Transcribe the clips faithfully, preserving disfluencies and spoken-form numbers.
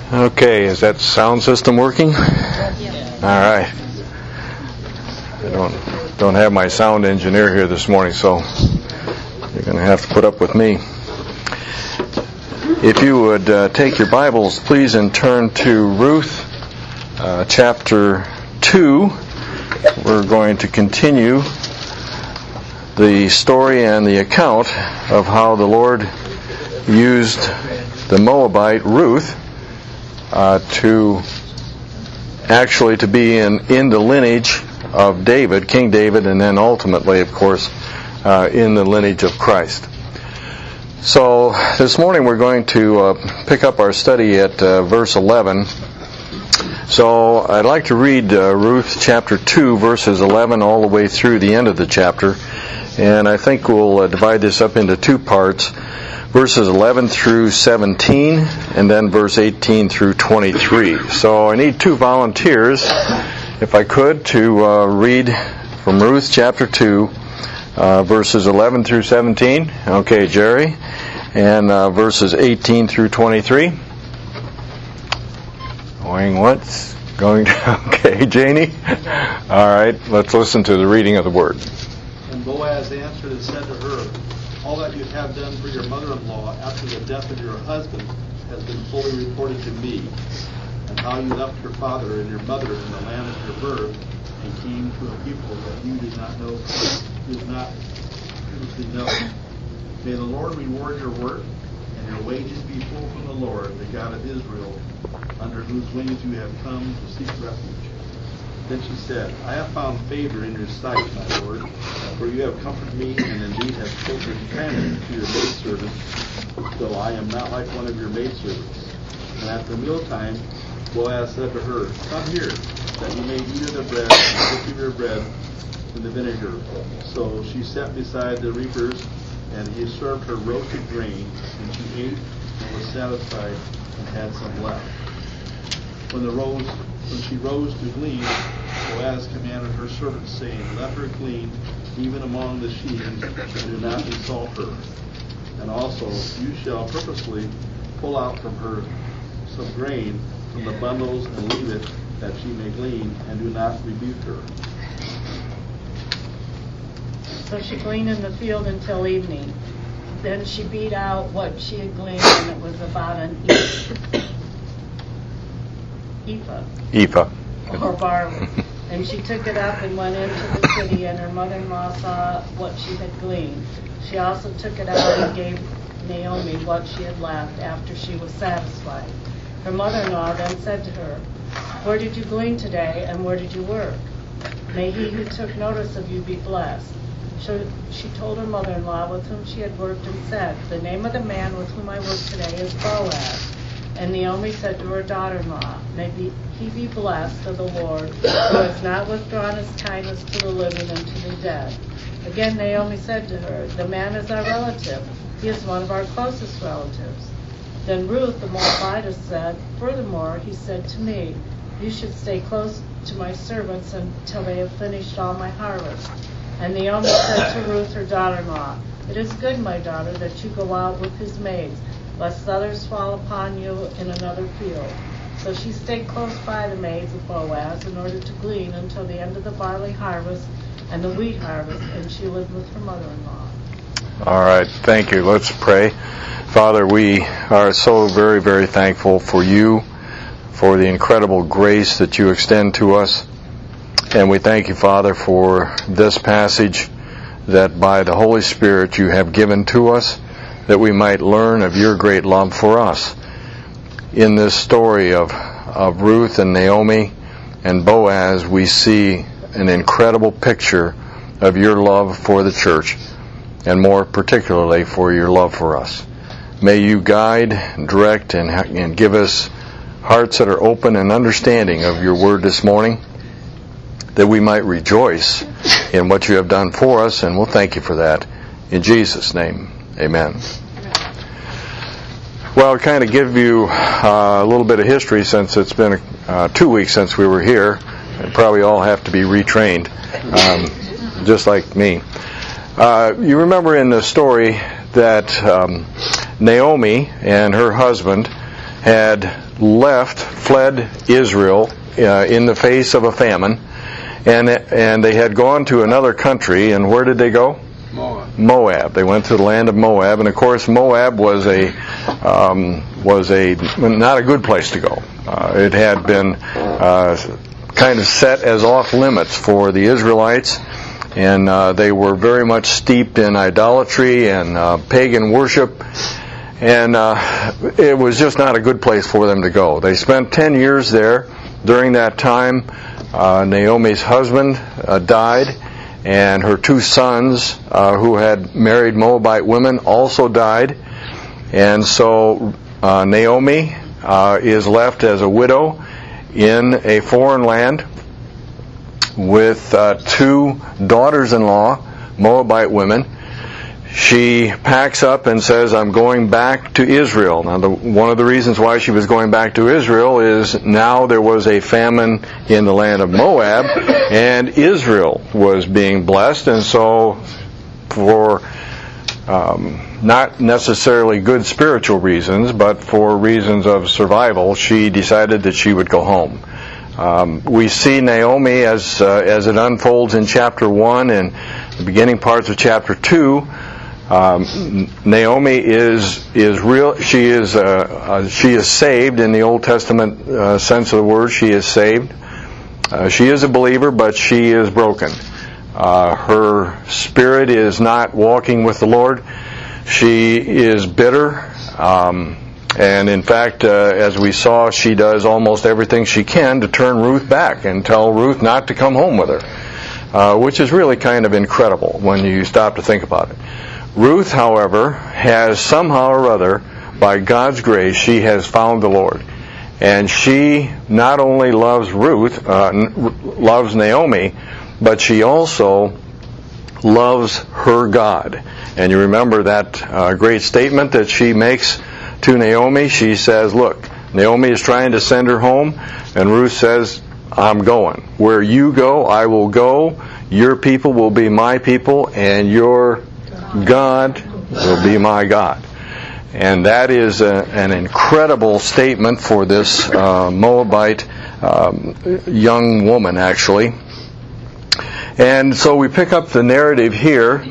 Okay, is that sound system working? Yeah. All right. I don't don't have my sound engineer here this morning, so you're going to have to put up with me. If you would uh, take your Bibles, please, and turn to Ruth, uh, chapter two. We're going to continue the story and the account of how the Lord used the Moabite Ruth uh, to actually to be in, in the lineage of David, King David, and then ultimately, of course, uh, in the lineage of Christ. So this morning we're going to uh, pick up our study at uh, verse eleven. So I'd like to read uh, Ruth chapter two, verses eleven all the way through the end of the chapter. And I think we'll uh, divide this up into two parts, verses eleven through seventeen, and then verse eighteen through twenty-three. So I need two volunteers, if I could, to uh, read from Ruth chapter two, uh, verses eleven through seventeen. Okay, Jerry. And uh, verses eighteen through twenty-three. Going once, going to, okay, Janie. All right, let's listen to the reading of the word. And Boaz answered and said to her, all that you have done for your mother-in-law after the death of your husband has been fully reported to me, and how you left your father and your mother in the land of your birth, and came to a people that you did not know, did not previously know. May the Lord reward your work, and your wages be full from the Lord, the God of Israel, under whose wings you have come to seek refuge. Then she said, I have found favor in your sight, my Lord, for you have comforted me, and indeed have taken kindness to your maidservant, though I am not like one of your maidservants. And at the mealtime, Boaz said to her, come here, that you may eat of the bread, and drink of your bread in the vinegar. So she sat beside the reapers, and he served her roasted grain, and she ate and was satisfied, and had some left. When the rose When she rose to glean, Boaz commanded her servants, saying, let her glean even among the sheaves, and do not insult her. And also, you shall purposely pull out from her some grain from the bundles, and leave it, that she may glean, and do not rebuke her. So she gleaned in the field until evening. Then she beat out what she had gleaned, and it was about an ephah. Ephah. Or barley. And she took it up and went into the city, and her mother-in-law saw what she had gleaned. She also took it out and gave Naomi what she had left after she was satisfied. Her mother-in-law then said to her, where did you glean today, and where did you work? May he who took notice of you be blessed. So she told her mother-in-law with whom she had worked, and said, the name of the man with whom I work today is Boaz. And Naomi said to her daughter-in-law, may be, he be blessed of the Lord, who has not withdrawn his kindness to the living and to the dead. Again Naomi said to her, the man is our relative. He is one of our closest relatives. Then Ruth the Moabitess said, furthermore, he said to me, you should stay close to my servants until they have finished all my harvest. And Naomi said to Ruth her daughter-in-law, it is good, my daughter, that you go out with his maids, lest others fall upon you in another field. So she stayed close by the maids of Boaz in order to glean until the end of the barley harvest and the wheat harvest, and she lived with her mother-in-law. All right, thank you. Let's pray. Father, we are so very, very thankful for you, for the incredible grace that you extend to us. And we thank you, Father, for this passage that by the Holy Spirit you have given to us, that we might learn of your great love for us. In this story of, of Ruth and Naomi and Boaz, we see an incredible picture of your love for the church, and more particularly for your love for us. May you guide, direct, and, and give us hearts that are open and understanding of your word this morning, that we might rejoice in what you have done for us, and we'll thank you for that. In Jesus' name, amen. Well, to kind of give you uh, a little bit of history, since it's been uh, two weeks since we were here, and probably all have to be retrained, um, just like me. Uh, you remember in the story that um, Naomi and her husband had left, fled Israel uh, in the face of a famine, and and they had gone to another country. And where did they go? Moab. Moab. They went to the land of Moab, and of course Moab was a um, was a not a good place to go. Uh, it had been uh, kind of set as off limits for the Israelites, and uh, they were very much steeped in idolatry and uh, pagan worship, and uh, it was just not a good place for them to go. They spent ten years there. During that time, uh, Naomi's husband uh, died, and her two sons, uh, who had married Moabite women, also died. And so uh, Naomi uh, is left as a widow in a foreign land with uh, two daughters-in-law, Moabite women. She packs up and says, I'm going back to Israel. Now, the, one of the reasons why she was going back to Israel is now there was a famine in the land of Moab, and Israel was being blessed, and so for um, not necessarily good spiritual reasons, but for reasons of survival, she decided that she would go home. Um, we see Naomi as uh, as it unfolds in chapter one and the beginning parts of chapter two. Um, Naomi is is real. She is uh, uh, she is saved in the Old Testament uh, sense of the word. She is saved. Uh, she is a believer, but she is broken. Uh, her spirit is not walking with the Lord. She is bitter, um, and in fact, uh, as we saw, she does almost everything she can to turn Ruth back and tell Ruth not to come home with her, uh, which is really kind of incredible when you stop to think about it. Ruth, however, has somehow or other, by God's grace, she has found the Lord. And she not only loves Ruth, uh, loves Naomi, but she also loves her God. And you remember that uh, great statement that she makes to Naomi. She says, look, Naomi is trying to send her home, and Ruth says, I'm going. Where you go, I will go. Your people will be my people, and your God will be my God. And that is a, an incredible statement for this uh, Moabite um, young woman, actually. And so we pick up the narrative here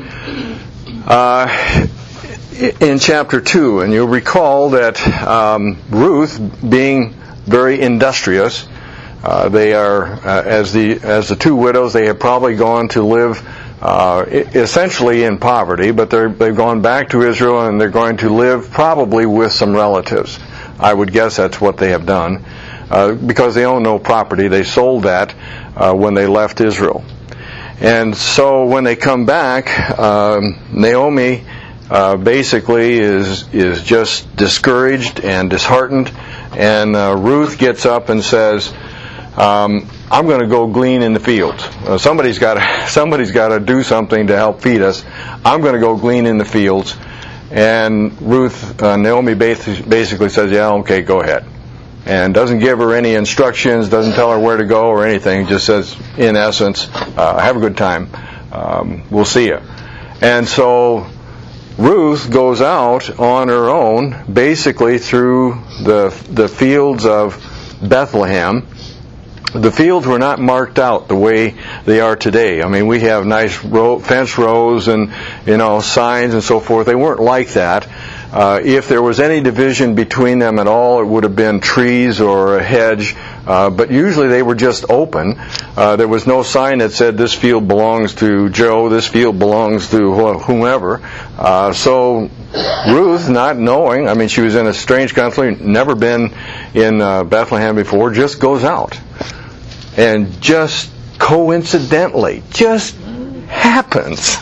uh, in chapter two. And you'll recall that um, Ruth, being very industrious, uh, they are, uh, as the as the two widows, they have probably gone to live Uh, essentially in poverty, but they're, they've gone back to Israel and they're going to live probably with some relatives. I would guess that's what they have done, uh, because they own no property. They sold that uh, when they left Israel. And so when they come back, um, Naomi uh, basically is is just discouraged and disheartened, and uh, Ruth gets up and says, Um, I'm going to go glean in the fields. Uh, somebody's got to, somebody's got to do something to help feed us. I'm going to go glean in the fields. And Ruth, uh, Naomi basically says, yeah, okay, go ahead. And doesn't give her any instructions, doesn't tell her where to go or anything, just says, in essence, uh, have a good time. Um, we'll see you. And so Ruth goes out on her own, basically through the the fields of Bethlehem. The fields were not marked out the way they are today. I mean, we have nice row, fence rows and, you know, signs and so forth. They weren't like that. Uh, if there was any division between them at all, it would have been trees or a hedge. Uh, but usually they were just open. Uh, there was no sign that said this field belongs to Joe, this field belongs to whomever. Uh, so Ruth, not knowing, I mean, she was in a strange country, never been in uh, Bethlehem before, just goes out. And just coincidentally, just happens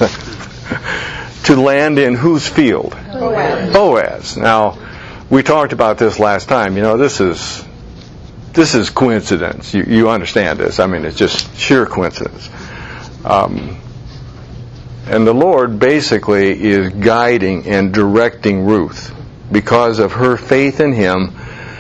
to land in whose field? Boaz. Boaz. Now, we talked about this last time. You know, this is this is coincidence. You, you understand this. I mean, it's just sheer coincidence. Um, and the Lord basically is guiding and directing Ruth because of her faith in Him.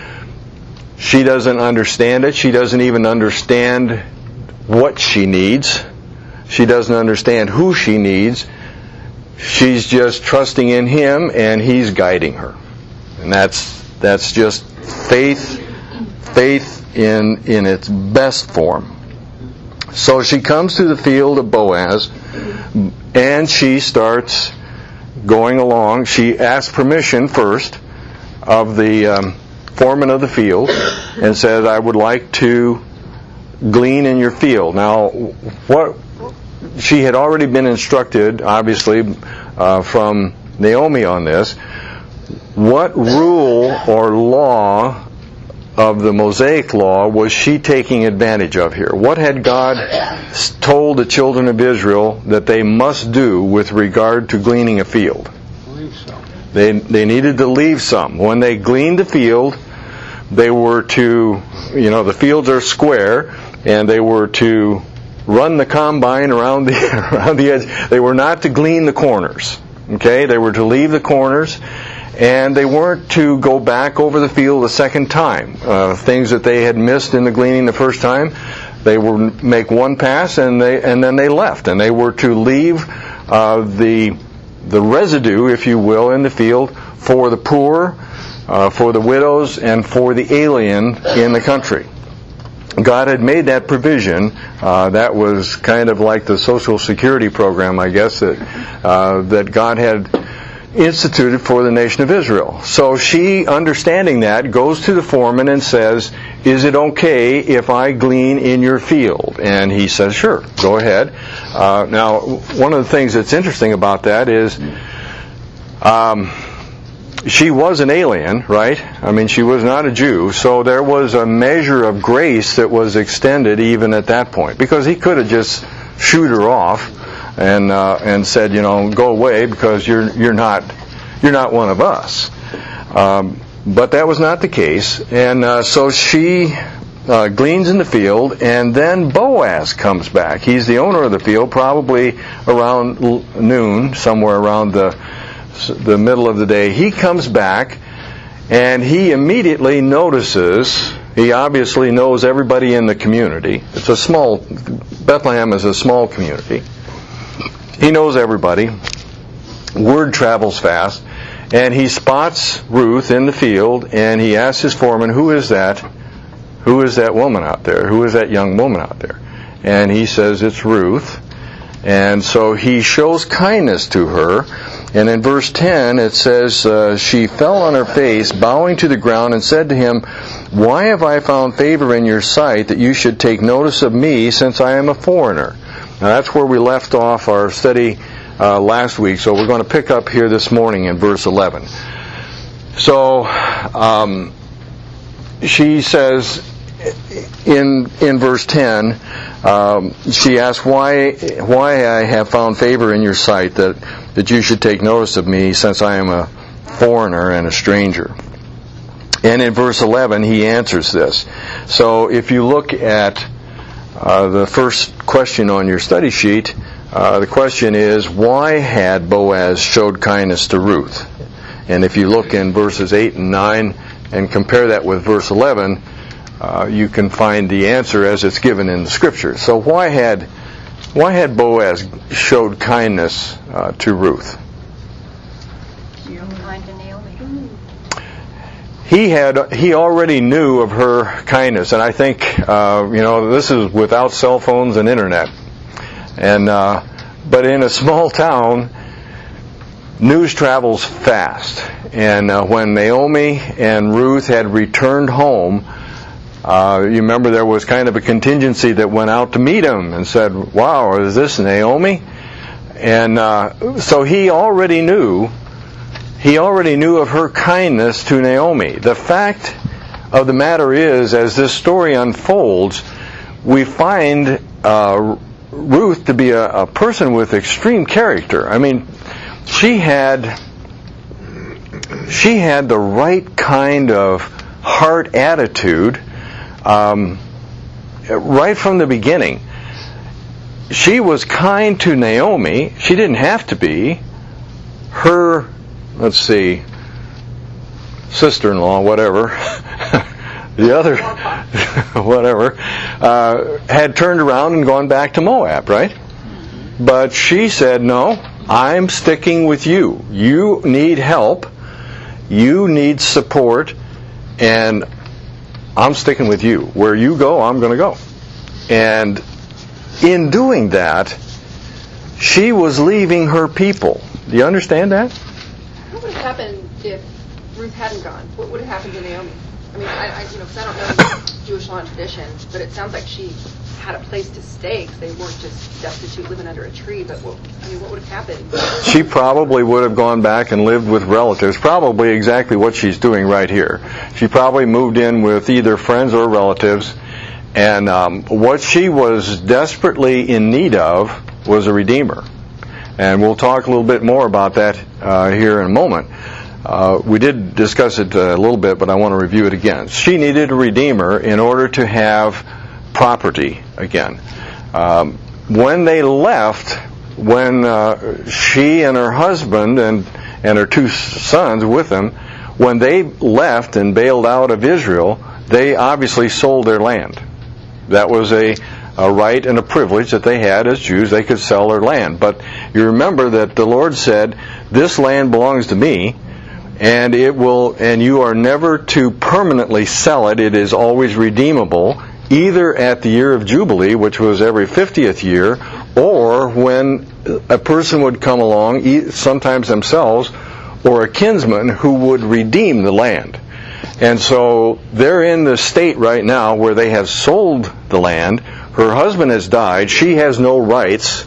She doesn't understand it. She doesn't even understand what she needs. She doesn't understand who she needs. She's just trusting in Him, and He's guiding her. And that's That's just faith, faith in in its best form. So she comes to the field of Boaz, and she starts going along. She asks permission first of the um, foreman of the field and says, I would like to glean in your field. Now, what she had already been instructed, obviously, uh, from Naomi on this. What rule or law of the Mosaic law was she taking advantage of here? What had God told the children of Israel that they must do with regard to gleaning a field? Leave some. They they needed to leave some. When they gleaned the field, they were to, you know, the fields are square, and they were to run the combine around the around the edge. They were not to glean the corners. Okay, they were to leave the corners. And they weren't to go back over the field a second time. Uh, things that they had missed in the gleaning the first time, they would make one pass and they and then they left. And they were to leave uh, the the residue, if you will, in the field for the poor, uh, for the widows, and for the alien in the country. God had made that provision. Uh, that was kind of like the Social Security program, I guess, that uh, that God had instituted for the nation of Israel. So she, understanding that, goes to the foreman and says, is it okay if I glean in your field? And he says, sure, go ahead. Uh, now, one of the things that's interesting about that is um, she was an alien, right? I mean, she was not a Jew, so there was a measure of grace that was extended even at that point, because he could have just shooed her off and uh, and said, you know, go away because you're you're not you're not one of us. Um, but that was not the case, and uh, so she uh, gleans in the field, and then Boaz comes back. He's the owner of the field, probably around noon, somewhere around the the middle of the day. He comes back, and he immediately notices. He obviously knows everybody in the community. It's a small Bethlehem is a small community. He knows everybody. Word travels fast. And he spots Ruth in the field, and he asks his foreman, who is that? Who is that woman out there? Who is that young woman out there? And he says, it's Ruth. And so he shows kindness to her. And in verse ten, it says, uh, she fell on her face, bowing to the ground, and said to him, why have I found favor in your sight that you should take notice of me, since I am a foreigner? Now that's where we left off our study uh, last week, so we're going to pick up here this morning in verse eleven. So um, she says in in verse ten, um, she asks, why why I have found favor in your sight that, that you should take notice of me, since I am a foreigner and a stranger. And in verse eleven, he answers this. So if you look at Uh, the first question on your study sheet, uh, the question is, why had Boaz showed kindness to Ruth? And if you look in verses eight and nine and compare that with verse eleven, uh, you can find the answer as it's given in the Scripture. So why had why had Boaz showed kindness uh, to Ruth? Kind to Naomi. He had he already knew of her kindness, and I think uh, you know this is without cell phones and internet, and uh, but in a small town, news travels fast. And uh, when Naomi and Ruth had returned home, uh, you remember there was kind of a contingency that went out to meet him and said, "Wow, is this Naomi?" And uh, so he already knew. He already knew of her kindness to Naomi. The fact of the matter is, as this story unfolds, we find uh, Ruth to be a, a person with extreme character. I mean, she had she had the right kind of heart attitude um, right from the beginning. She was kind to Naomi. She didn't have to be. Her Let's see, sister-in-law, whatever, the other, whatever, uh, had turned around and gone back to Moab, right? But she said, no, I'm sticking with you. You need help. You need support. and I'm sticking with you. Where you go, I'm going to go. And in doing that, she was leaving her people. Do you understand that? What would have happened if Ruth hadn't gone? What would have happened to Naomi? I mean, I, I you know, because I don't know Jewish law and tradition, but it sounds like she had a place to stay because they weren't just destitute living under a tree. But what, I mean, what would have happened? She probably would have gone back and lived with relatives. Probably exactly what she's doing right here. She probably moved in with either friends or relatives, and um, what she was desperately in need of was a redeemer. And we'll talk a little bit more about that uh, here in a moment. Uh, we did discuss it a little bit, but I want to review it again. She needed a redeemer in order to have property again. Um, when they left, when uh, she and her husband and, and her two sons with them, when they left and bailed out of Israel, they obviously sold their land. That was a a right and a privilege that they had as Jews. They could sell their land. But you remember that the Lord said, this land belongs to me, and it will, and you are never to permanently sell it. It is always redeemable, either at the year of Jubilee, which was every fiftieth year, or when a person would come along, sometimes themselves, or a kinsman who would redeem the land. And so they're in the state right now where they have sold the land. Her husband has died. She has no rights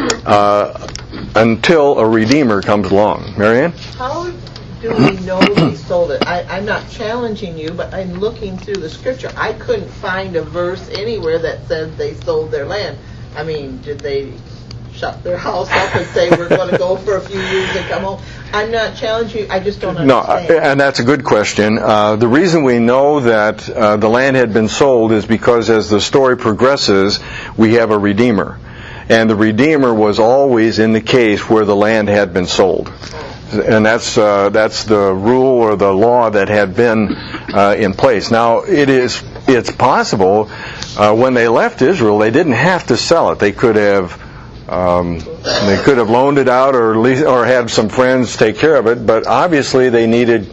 uh, until a redeemer comes along. Marianne? How do we know he sold it? I, I'm not challenging you, but I'm looking through the scripture. I couldn't find a verse anywhere that says they sold their land. I mean, did they shut their house up and say, we're going to go for a few years and come home? I'm not challenging you. I just don't understand. No, and that's a good question. Uh, the reason we know that uh, the land had been sold is because as the story progresses, we have a redeemer. And the redeemer was always in the case where the land had been sold. And that's uh, that's the rule or the law that had been uh, in place. Now, it is it's possible uh, when they left Israel, they didn't have to sell it. They could have Um, they could have loaned it out or least, or had some friends take care of it, but obviously they needed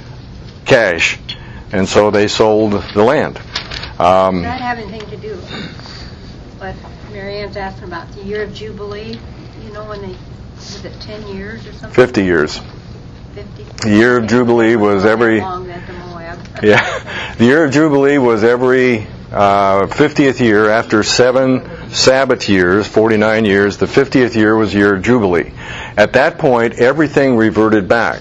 cash, and so they sold the land. Um, Does that have anything to do with what Marianne's asking about the year of Jubilee? You know, when they, was it ten years or something? Fifty years. Fifty. The year of Jubilee was every. Long then to Moab. Yeah, the year of Jubilee was every uh, fiftieth year after seven Sabbath years, forty-nine years. The fiftieth year was year of Jubilee. At that point, everything reverted back.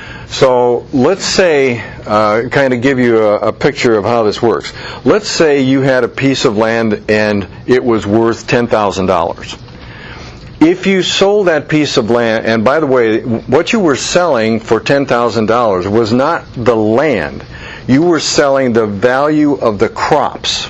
So let's say, uh, kind of give you a, a picture of how this works. Let's say you had a piece of land and it was worth ten thousand dollars. If you sold that piece of land, and by the way, what you were selling for ten thousand dollars was not the land. You were selling the value of the crops.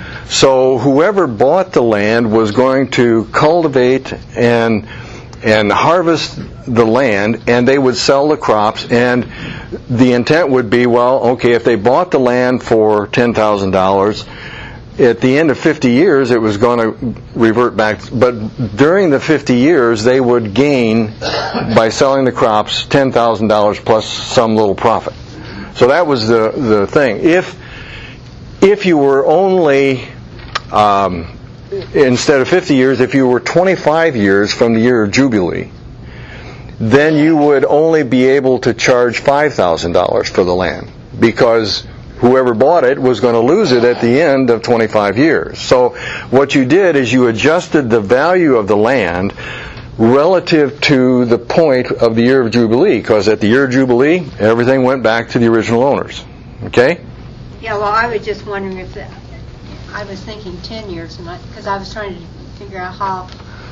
So whoever bought the land was going to cultivate and and harvest the land, and they would sell the crops, and the intent would be, well, okay, if they bought the land for ten thousand dollars, at the end of fifty years it was going to revert back, but during the fifty years they would gain, by selling the crops, ten thousand dollars plus some little profit. So that was the, the thing. If if you were only Um, instead of fifty years, if you were twenty-five years from the year of Jubilee, then you would only be able to charge five thousand dollars for the land, because whoever bought it was going to lose it at the end of twenty-five years. So what you did is you adjusted the value of the land relative to the point of the year of Jubilee, because at the year of Jubilee, everything went back to the original owners. Okay? Yeah, well, I was just wondering if that, I was thinking ten years, because I was trying to figure out how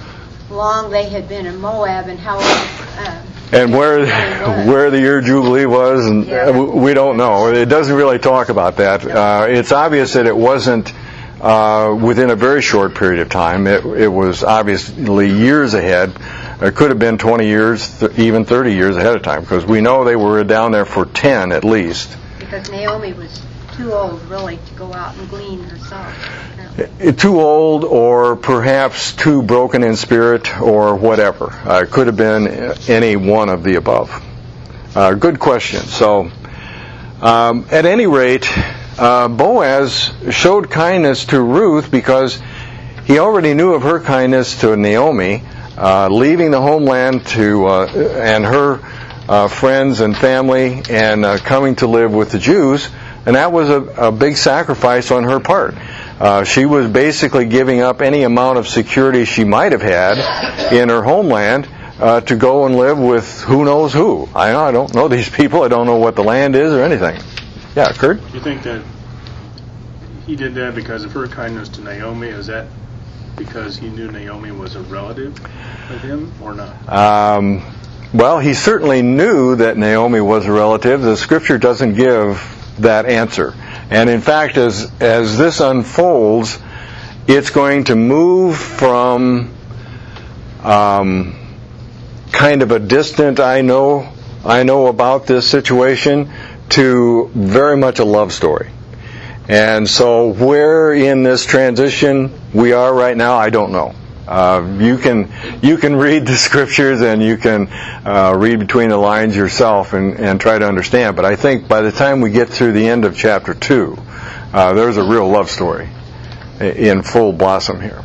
long they had been in Moab and how uh, and where where the year Jubilee was, and yeah. we don't know. It doesn't really talk about that. Uh, it's obvious that it wasn't uh, within a very short period of time. It, it was obviously years ahead. It could have been twenty years, th- even thirty years ahead of time, because we know they were down there for ten at least. Because Naomi was too old, really, to go out and glean herself. No. Too old, or perhaps too broken in spirit, or whatever. Uh, it could have been any one of the above. Uh, good question. So, Um, at any rate, uh, Boaz showed kindness to Ruth because he already knew of her kindness to Naomi, uh, leaving the homeland to uh, and her uh, friends and family and uh, coming to live with the Jews, and that was a, a big sacrifice on her part. Uh, she was basically giving up any amount of security she might have had in her homeland uh, to go and live with who knows who. I, I don't know these people. I don't know what the land is or anything. Yeah, Kurt? You think that he did that because of her kindness to Naomi? Is that because he knew Naomi was a relative of him or not? Um, well, he certainly knew that Naomi was a relative. The Scripture doesn't give that answer. And in fact, as as this unfolds, it's going to move from um, kind of a distant, I know, I know about this situation, to very much a love story. And so where in this transition we are right now, I don't know. Uh, you can you can read the Scriptures and you can uh, read between the lines yourself and, and try to understand. But I think by the time we get through the end of chapter two, uh, there's a real love story in full blossom here.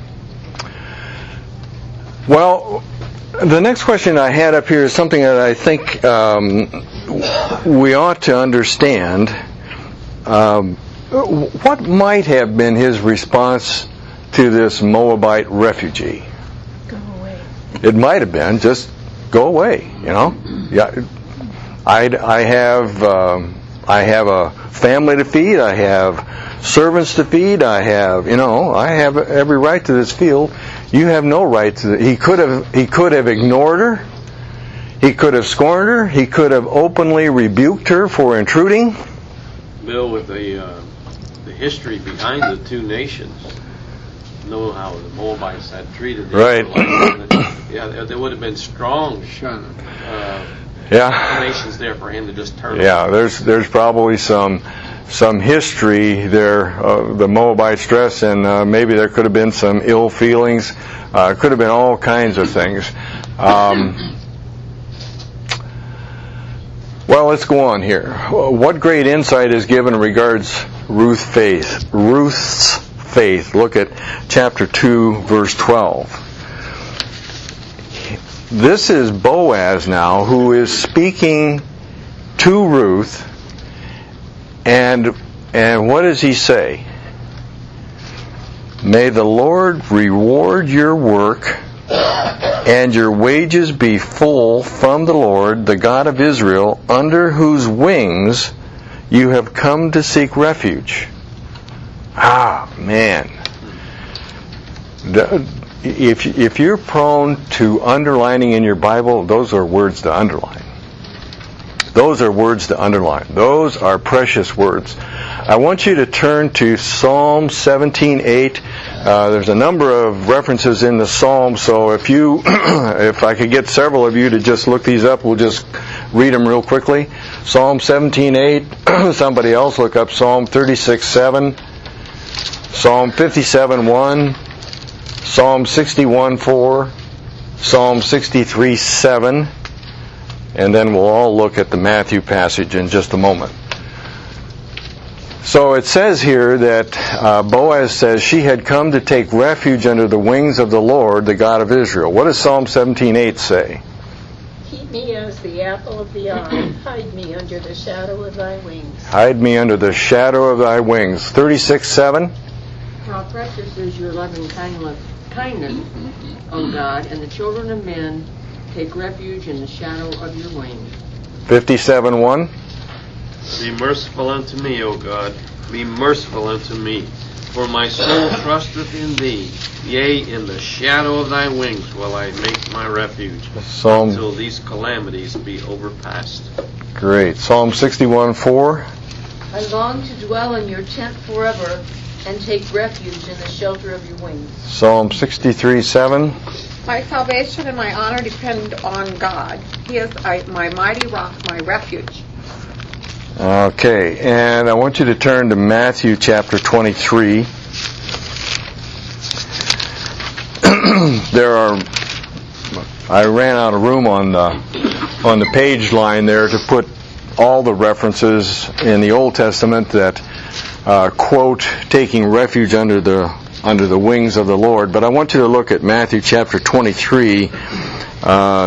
Well, the next question I had up here is something that I think um, we ought to understand. Um, what might have been his response to this Moabite refugee? Go away. It might have been just go away. You know, yeah. I I have um, I have a family to feed. I have servants to feed. I have you know I have every right to this field. You have no right to. He could have he could have ignored her. He could have scorned her. He could have openly rebuked her for intruding. Bill, with the uh, the history behind the two nations, know how the Moabites had treated the right. Israelites. Yeah, there would have been strong uh, yeah. nations there for him to just turn. Yeah, there's there's probably some some history there, uh, the Moabite stress, and uh, maybe there could have been some ill feelings. Uh, could have been all kinds of things. Um, well, let's go on here. What great insight is given in regards Ruth faith, Ruth's faith. Look at chapter two, verse twelve. This is Boaz now who is speaking to Ruth, and and what does he say? May the Lord reward your work and your wages be full from the Lord, the God of Israel, under whose wings you have come to seek refuge. Ah, man. If if you're prone to underlining in your Bible, those are words to underline. Those are words to underline. Those are precious words. I want you to turn to Psalm seventeen eight. Uh, there's a number of references in the Psalm, so if you, if I could get several of you to just look these up, we'll just read them real quickly. Psalm seventeen eight. Somebody else look up Psalm thirty-six seven. Psalm fifty-seven one. Psalm sixty-one four. Psalm sixty-three seven. And then we'll all look at the Matthew passage in just a moment. So it says here that uh, Boaz says she had come to take refuge under the wings of the Lord, the God of Israel. What does Psalm seventeen eight say? Keep me as the apple of the eye. Hide me under the shadow of thy wings. Hide me under the shadow of thy wings. thirty-six seven. How precious is your loving kindness, O God, and the children of men take refuge in the shadow of your wings. fifty-seven one. Be merciful unto me, O God. Be merciful unto me. For my soul trusteth in thee. Yea, in the shadow of thy wings will I make my refuge. Psalm. Until these calamities be overpast. Great. Psalm sixty-one four. I long to dwell in your tent forever and take refuge in the shelter of your wings. Psalm sixty-three seven. My salvation and my honor depend on God. He is my mighty rock, my refuge. Okay, and I want you to turn to Matthew chapter twenty-three. There are, I ran out of room on the on the page line there to put all the references in the Old Testament that uh, quote taking refuge under the under the wings of the Lord. But I want you to look at Matthew chapter twenty-three. Uh,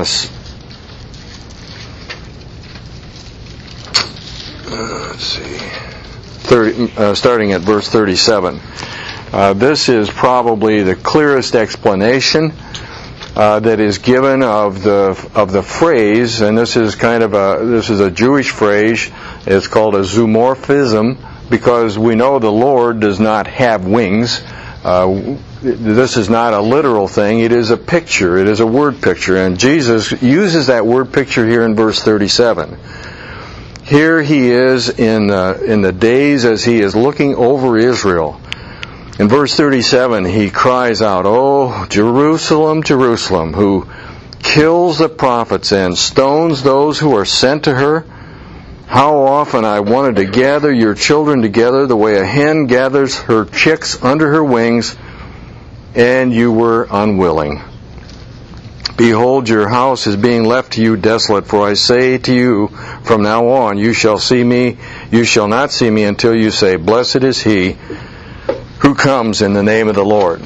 let's see, thirty, uh, starting at verse thirty-seven. Uh, this is probably the clearest explanation uh, that is given of the of the phrase, and this is kind of a this is a Jewish phrase. It's called a zoomorphism, because we know the Lord does not have wings. Uh, this is not a literal thing. It is a picture. It is a word picture, and Jesus uses that word picture here in verse thirty-seven. Here he is in uh, in the days as he is looking over Israel. In verse thirty-seven, he cries out, "Oh, Jerusalem, Jerusalem, who kills the prophets and stones those who are sent to her. How often I wanted to gather your children together the way a hen gathers her chicks under her wings, and you were unwilling. Behold, your house is being left to you desolate, for I say to you, from now on you shall see me, you shall not see me until you say, Blessed is he who comes in the name of the Lord."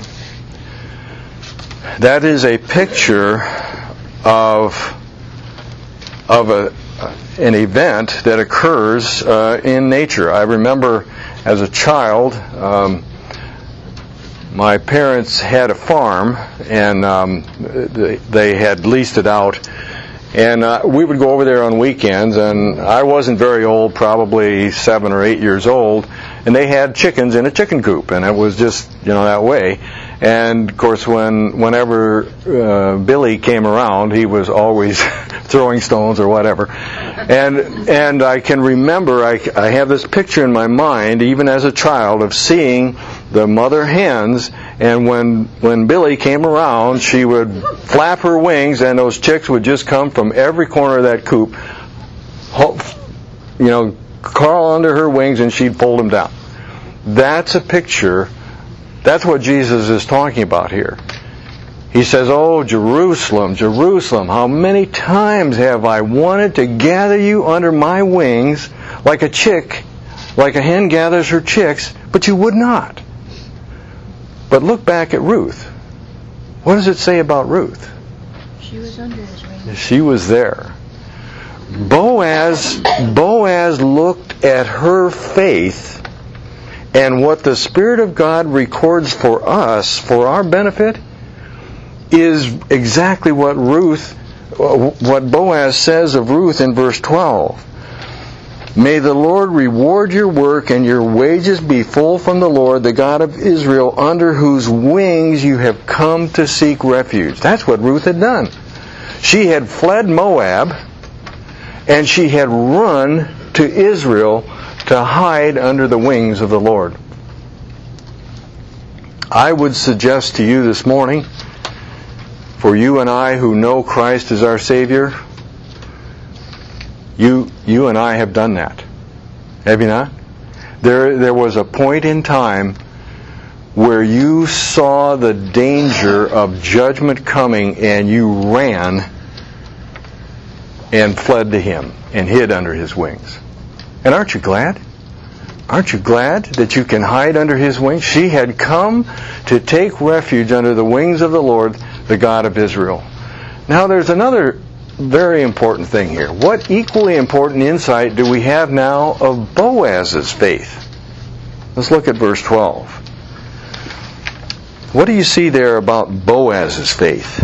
That is a picture of of a an event that occurs uh, in nature. I remember as a child, um, my parents had a farm, and um, they, they had leased it out. And uh, we would go over there on weekends, and I wasn't very old, probably seven or eight years old, and they had chickens in a chicken coop, and it was just, you know, that way. And of course, when whenever uh, Billy came around, he was always throwing stones or whatever. And and I can remember, I, I have this picture in my mind, even as a child, of seeing the mother hens, and when when Billy came around, she would flap her wings, and those chicks would just come from every corner of that coop, you know, crawl under her wings, and she'd fold them down. That's a picture. That's what Jesus is talking about here. He says, "Oh, Jerusalem, Jerusalem, how many times have I wanted to gather you under my wings like a chick, like a hen gathers her chicks, but you would not." But look back at Ruth. What does it say about Ruth? She was under his wings. She was there. Boaz, Boaz looked at her faith, and what the Spirit of God records for us, for our benefit, is exactly what Ruth, what Boaz says of Ruth in verse twelve. "May the Lord reward your work and your wages be full from the Lord, the God of Israel, under whose wings you have come to seek refuge." That's what Ruth had done. She had fled Moab, and she had run to Israel to hide under the wings of the Lord. I would suggest to you this morning, for you and I who know Christ as our Savior, you you and I have done that. Have you not? There there was a point in time where you saw the danger of judgment coming, and you ran and fled to Him and hid under His wings. And aren't you glad? Aren't you glad that you can hide under His wings? She had come to take refuge under the wings of the Lord, the God of Israel. Now there's another very important thing here. What equally important insight do we have now of Boaz's faith? Let's look at verse twelve. What do you see there about Boaz's faith?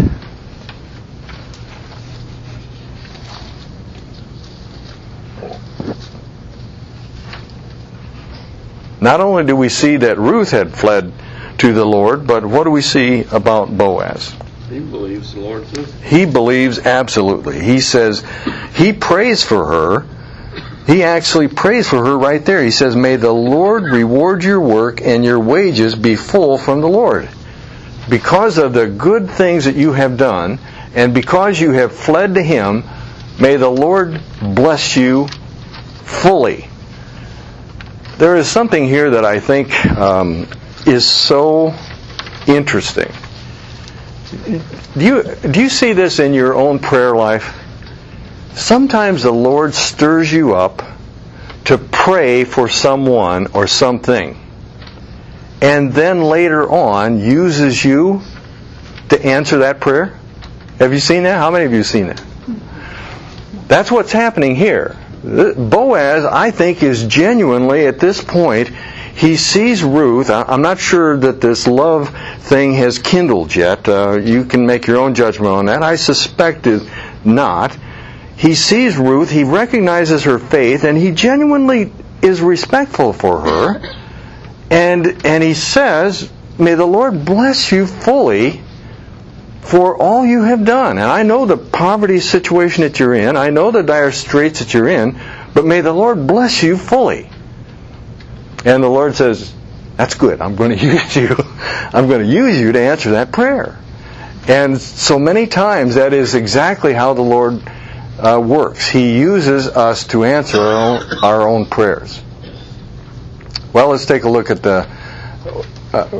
Not only do we see that Ruth had fled to the Lord, but what do we see about Boaz? He believes the Lord too. He believes absolutely. He says, he prays for her. He actually prays for her right there. He says, "May the Lord reward your work and your wages be full from the Lord." Because of the good things that you have done, and because you have fled to Him, may the Lord bless you fully. There is something here that I think um, is so interesting. Do you do you see this in your own prayer life? sometimes the Lord stirs you up to pray for someone or something, and then later on uses you to answer that prayer? Have you seen that? How many of you have seen that? That's what's happening here. Boaz, I think, is genuinely, at this point, he sees Ruth. I'm not sure that this love thing has kindled yet. Uh, you can make your own judgment on that. I suspect it not. He sees Ruth, he recognizes her faith, and he genuinely is respectful for her. And and he says, may the Lord bless you fully for all you have done. And I know the poverty situation that you're in. I know the dire straits that you're in. But may the Lord bless you fully. And the Lord says, that's good. I'm going to use you. I'm going to use you to answer that prayer. And so many times that is exactly how the Lord uh, works. He uses us to answer our own, our own prayers. Well, let's take a look at the... Uh,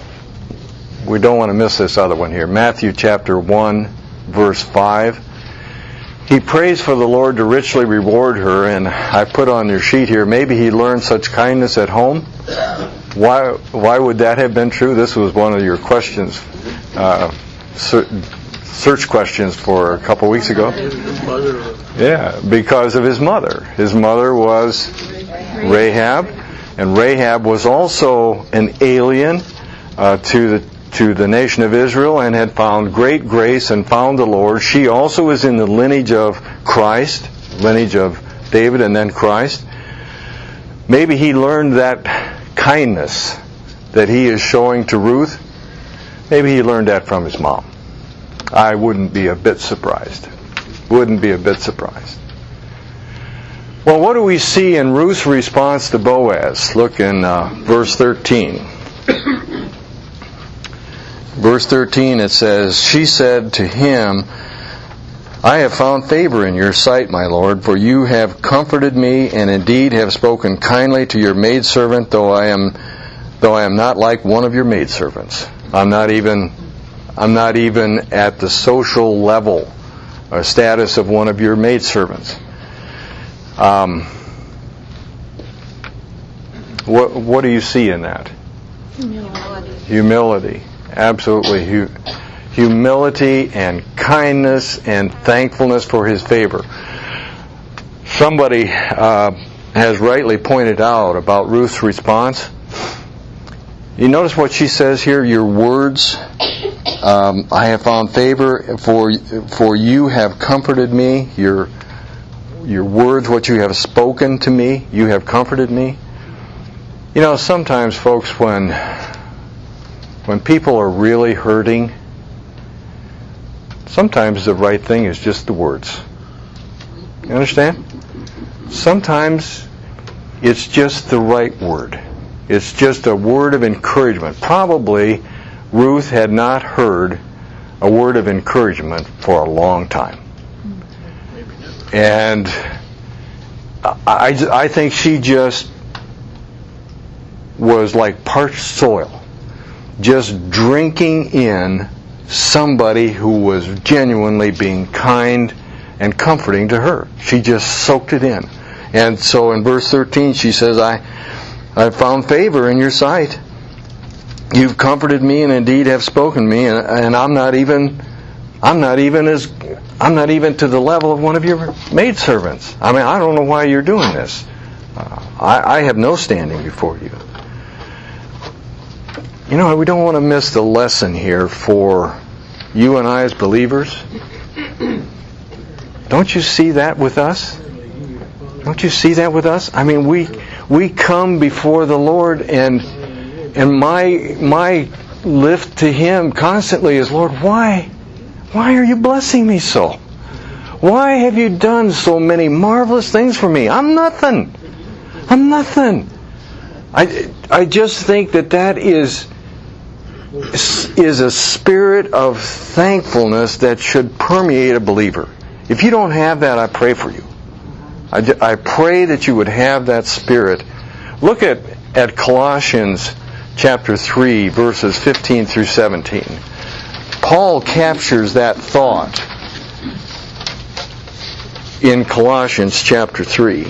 we don't want to miss this other one here. Matthew chapter one, verse five. He prays for the Lord to richly reward her, and I put on your sheet here, maybe he learned such kindness at home. Why why would that have been true? This was one of your questions, uh, search questions for a couple weeks ago. Yeah, because of his mother. His mother was Rahab, and Rahab was also an alien uh, to the to the nation of Israel and had found great grace and found the Lord. She also is in the lineage of Christ, lineage of David and then Christ. Maybe he learned that kindness that he is showing to Ruth. Maybe he learned that from his mom. I wouldn't be a bit surprised. Wouldn't be a bit surprised. Well, what do we see in Ruth's response to Boaz? Look in uh, verse thirteen. Verse thirteen, it says, she said to him, I have found favor in your sight, my Lord, for you have comforted me, and indeed have spoken kindly to your maidservant, though I am though I am not like one of your maidservants. I'm not even I'm not even at the social level or status of one of your maidservants. Um, what what do you see in that? Humility. Humility. Absolutely. Hu- humility and kindness and thankfulness for his favor. Somebody uh, has rightly pointed out about Ruth's response. You notice what she says here, your words, um, I have found favor, for for you have comforted me. Your your words, what you have spoken to me, you have comforted me. You know, sometimes, folks, when when people are really hurting, sometimes the right thing is just the words. You understand? Sometimes it's just the right word. It's just a word of encouragement. Probably Ruth had not heard a word of encouragement for a long time. And I, I think she just was like parched soil, just drinking in somebody who was genuinely being kind and comforting to her. She just soaked it in. And so in verse thirteen she says, I I found favor in your sight. You've comforted me and indeed have spoken me, and, and I'm not even I'm not even as I'm not even to the level of one of your maidservants. I mean, I don't know why you're doing this. Uh, I, I have no standing before you. You know, we don't want to miss the lesson here for you and I as believers. Don't you see that with us? Don't you see that with us? I mean, we we come before the Lord, and and my my lift to Him constantly is, Lord, why why are you blessing me so? Why have you done so many marvelous things for me? I'm nothing. I'm nothing. I I just think that that is is a spirit of thankfulness that should permeate a believer. If you don't have that, I pray for you. I, I pray that you would have that spirit. Look at, at Colossians chapter three, verses fifteen through seventeen. Paul captures that thought in Colossians chapter three.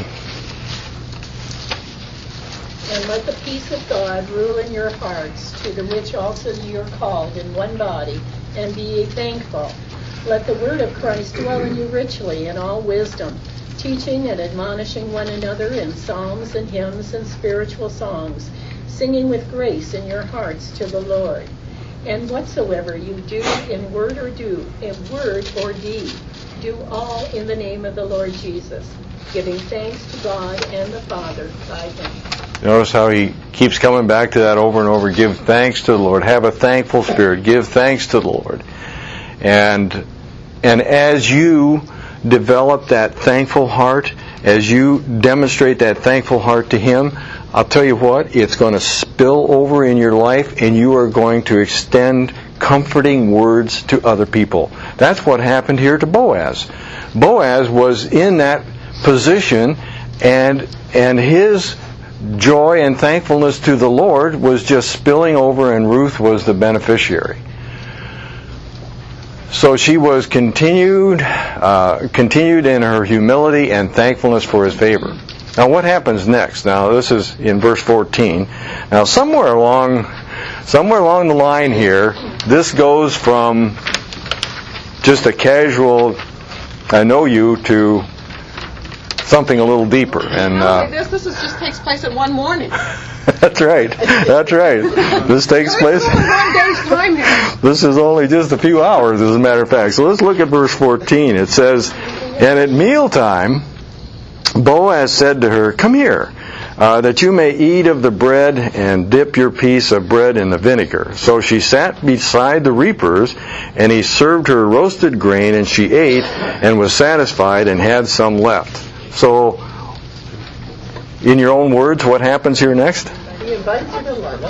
And let the peace of God rule in your hearts, to the which also you are called in one body, and be ye thankful. Let the word of Christ dwell in you richly in all wisdom, teaching and admonishing one another in psalms and hymns and spiritual songs, singing with grace in your hearts to the Lord. And whatsoever you do in word or do, in word or deed, do all in the name of the Lord Jesus, giving thanks to God and the Father by him. Notice how he keeps coming back to that over and over. Give thanks to the Lord. Have a thankful spirit. Give thanks to the Lord. And and as you develop that thankful heart, as you demonstrate that thankful heart to Him, I'll tell you what, it's going to spill over in your life, and you are going to extend comforting words to other people. That's what happened here to Boaz. Boaz was in that position, and and his joy and thankfulness to the Lord was just spilling over, and Ruth was the beneficiary. So she was continued, uh, continued in her humility and thankfulness for His favor. Now, what happens next? Now, this is in verse fourteen. Now, somewhere along, somewhere along the line here, this goes from just a casual, I know you, to something a little deeper. And uh, this this is just takes place in one morning. That's right. That's right. This takes place. One day's time here. This is only just a few hours, as a matter of fact. So let's look at verse fourteen. It says, "And at mealtime, Boaz said to her, 'Come here, uh, that you may eat of the bread and dip your piece of bread in the vinegar.' So she sat beside the reapers, and he served her roasted grain, and she ate and was satisfied and had some left." So, in your own words, what happens here next? He invites her to lunch.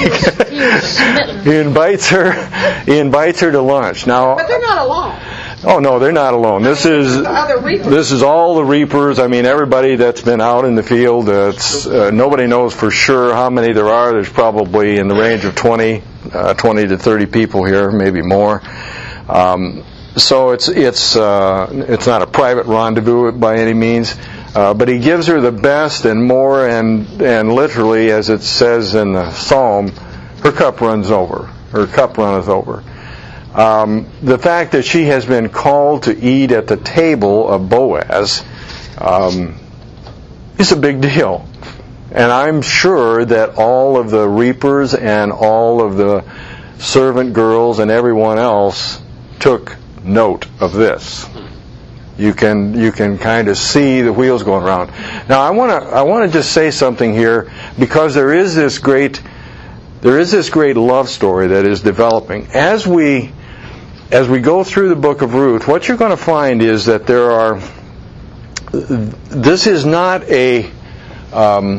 he invites her. He invites her to lunch. Now, But they're not alone. oh no, they're not alone. This is The other reapers. this is all the reapers. I mean, everybody that's been out in the field. Uh, it's, uh, nobody knows for sure how many there are. There's probably in the range of twenty, uh, twenty to thirty people here, maybe more. Um, so it's it's uh, it's not a private rendezvous by any means. Uh, but he gives her the best and more, and and literally, as it says in the Psalm, her cup runs over. Her cup runneth over. Um, the fact that she has been called to eat at the table of Boaz um, is a big deal. And I'm sure that all of the reapers and all of the servant girls and everyone else took note of this. You can you can kind of see the wheels going around. Now I want to I want to just say something here, because there is this great there is this great love story that is developing. As we as we go through the book of Ruth, what you're going to find is that there are this is not a um,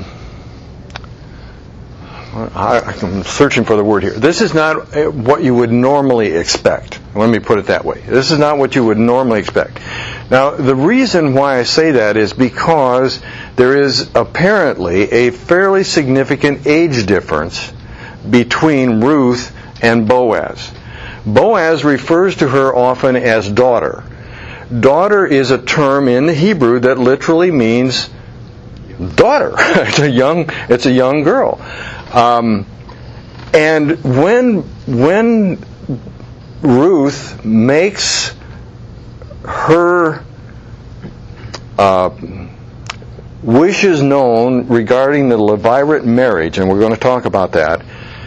I, I'm searching for the word here. This is not what you would normally expect. Let me put it that way. This is not what you would normally expect. Now, the reason why I say that is because there is apparently a fairly significant age difference between Ruth and Boaz. Boaz refers to her often as daughter. Daughter is a term in the Hebrew that literally means daughter. It's a young, it's a young girl. Um, and when when Ruth makes her uh, wishes known regarding the Levirate marriage, and we're going to talk about that,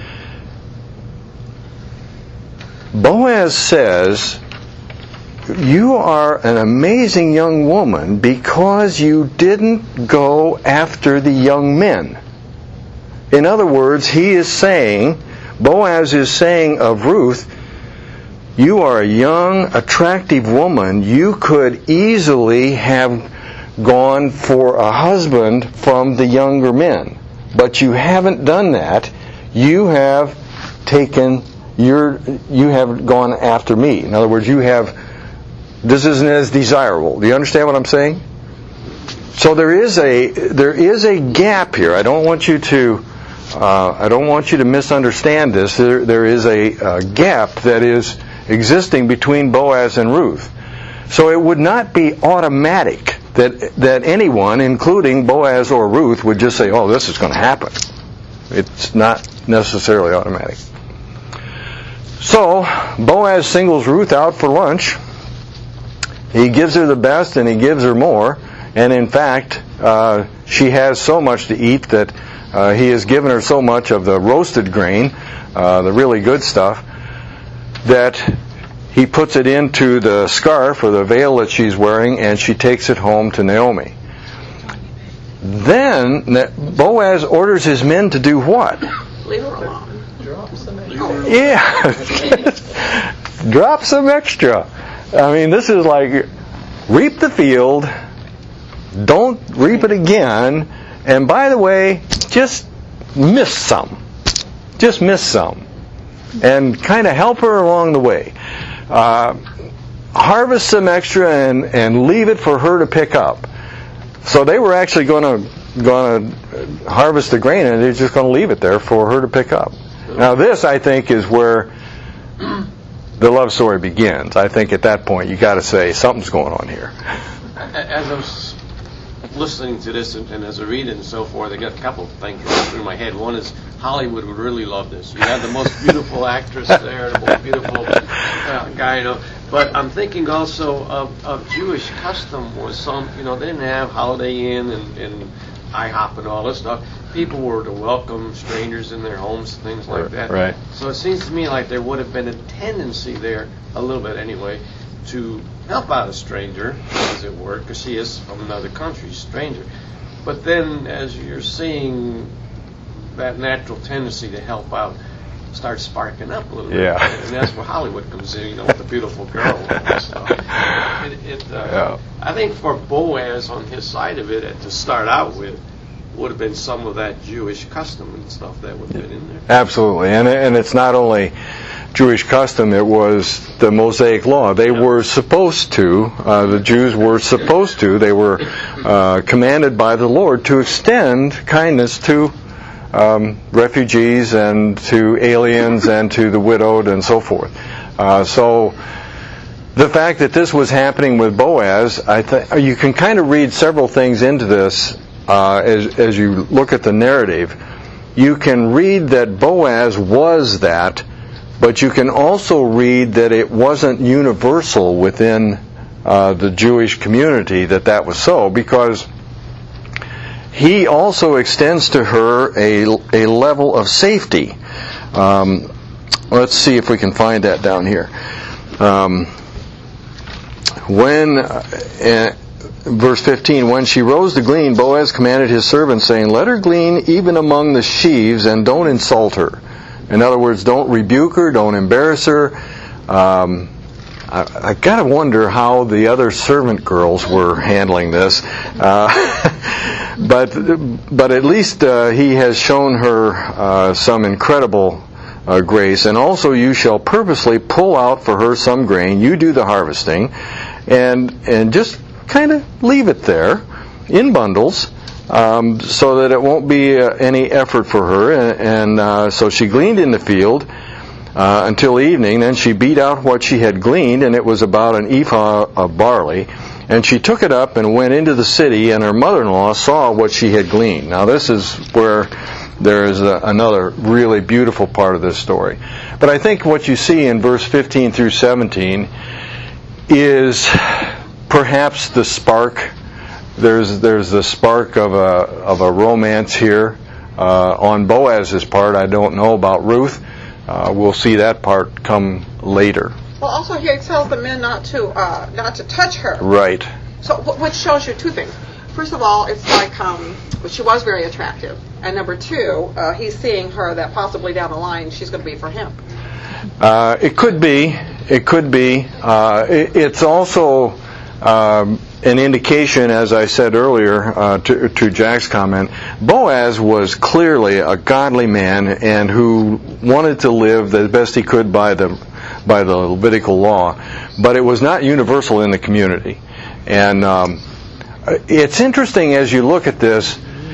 Boaz says, "You are an amazing young woman because you didn't go after the young men." In other words, he is saying, Boaz is saying of Ruth, you are a young, attractive woman. You could easily have gone for a husband from the younger men. But you haven't done that. You have taken your, you have gone after me. In other words, you have, this isn't as desirable. Do you understand what I'm saying? So there is a, there is a gap here. I don't want you to, Uh, I don't want you to misunderstand this. There, there is a, a gap that is existing between Boaz and Ruth. So it would not be automatic that that anyone, including Boaz or Ruth, would just say, oh, this is going to happen. It's not necessarily automatic. So Boaz singles Ruth out for lunch. He gives her the best and he gives her more. And in fact, uh, she has so much to eat that uh, he has given her so much of the roasted grain, uh, the really good stuff, that he puts it into the scarf or the veil that she's wearing, and she takes it home to Naomi. Then Boaz orders his men to do what? Leave her alone. Drop some Yeah. Drop some extra. I mean, this is like reap the field, don't reap it again, and by the way, just miss some. Just miss some. And kind of help her along the way. Uh, harvest some extra and, and leave it for her to pick up. So they were actually going to going to harvest the grain, and they're just going to leave it there for her to pick up. Now this, I think, is where the love story begins. I think at that point you got to say something's going on here. As I was listening to this and, and as I read it and so forth, I got a couple of things running through my head. One is Hollywood would really love this. You have the most beautiful actress there, the most beautiful uh, guy, you know. But I'm thinking also of, of Jewish custom was some, you know, they didn't have Holiday Inn and, and IHOP and all this stuff. People were to welcome strangers in their homes, things like that. Right. So it seems to me like there would have been a tendency there, a little bit anyway, to help out a stranger, as it were, because she is from another country, stranger. But then, as you're seeing that natural tendency to help out starts sparking up a little bit. Yeah. And that's where Hollywood comes in, you know, with the beautiful girl and all that stuff. It, it, uh, Yeah. I think for Boaz, on his side of it, uh, to start out with, would have been some of that Jewish custom and stuff that would have been in there. Absolutely. And, and it's not only Jewish custom, it was the Mosaic Law. They Yeah. were supposed to, uh, the Jews were supposed to, they were uh, commanded by the Lord to extend kindness to um, refugees and to aliens and to the widowed and so forth. Uh, so the fact that this was happening with Boaz, I th- you can kind of read several things into this uh, as, as you look at the narrative. You can read that Boaz was that, but you can also read that it wasn't universal within uh, the Jewish community that that was so, because he also extends to her a, a level of safety. Um, let's see if we can find that down here. Um, when, uh, verse fifteen, when she rose to glean, Boaz commanded his servant, saying, let her glean even among the sheaves, and don't insult her. In other words, don't rebuke her, don't embarrass her. Um, I, I gotta wonder how the other servant girls were handling this. Uh, but but at least uh, he has shown her uh, some incredible uh, grace. And also, you shall purposely pull out for her some grain. You do the harvesting, and and just kind of leave it there in bundles. Um, so that it won't be uh, any effort for her. And, and uh, so she gleaned in the field uh, until evening. Then she beat out what she had gleaned, and it was about an ephah of barley. And she took it up and went into the city, and her mother-in-law saw what she had gleaned. Now this is where there is a, another really beautiful part of this story. But I think what you see in verse fifteen through seventeen is perhaps the spark. There's there's the spark of a of a romance here uh, on Boaz's part. I don't know about Ruth. Uh, we'll see that part come later. Well, also here it tells the men not to uh, not to touch her. Right. So, wh- which shows you two things. First of all, it's like um, she was very attractive, and number two, uh, he's seeing her that possibly down the line she's going to be for him. Uh, it could be. It could be. Uh, it, it's also um, an indication, as I said earlier, uh, to, to Jack's comment. Boaz was clearly a godly man and who wanted to live the best he could by the by the Levitical law, but it was not universal in the community. And um, it's interesting as you look at this.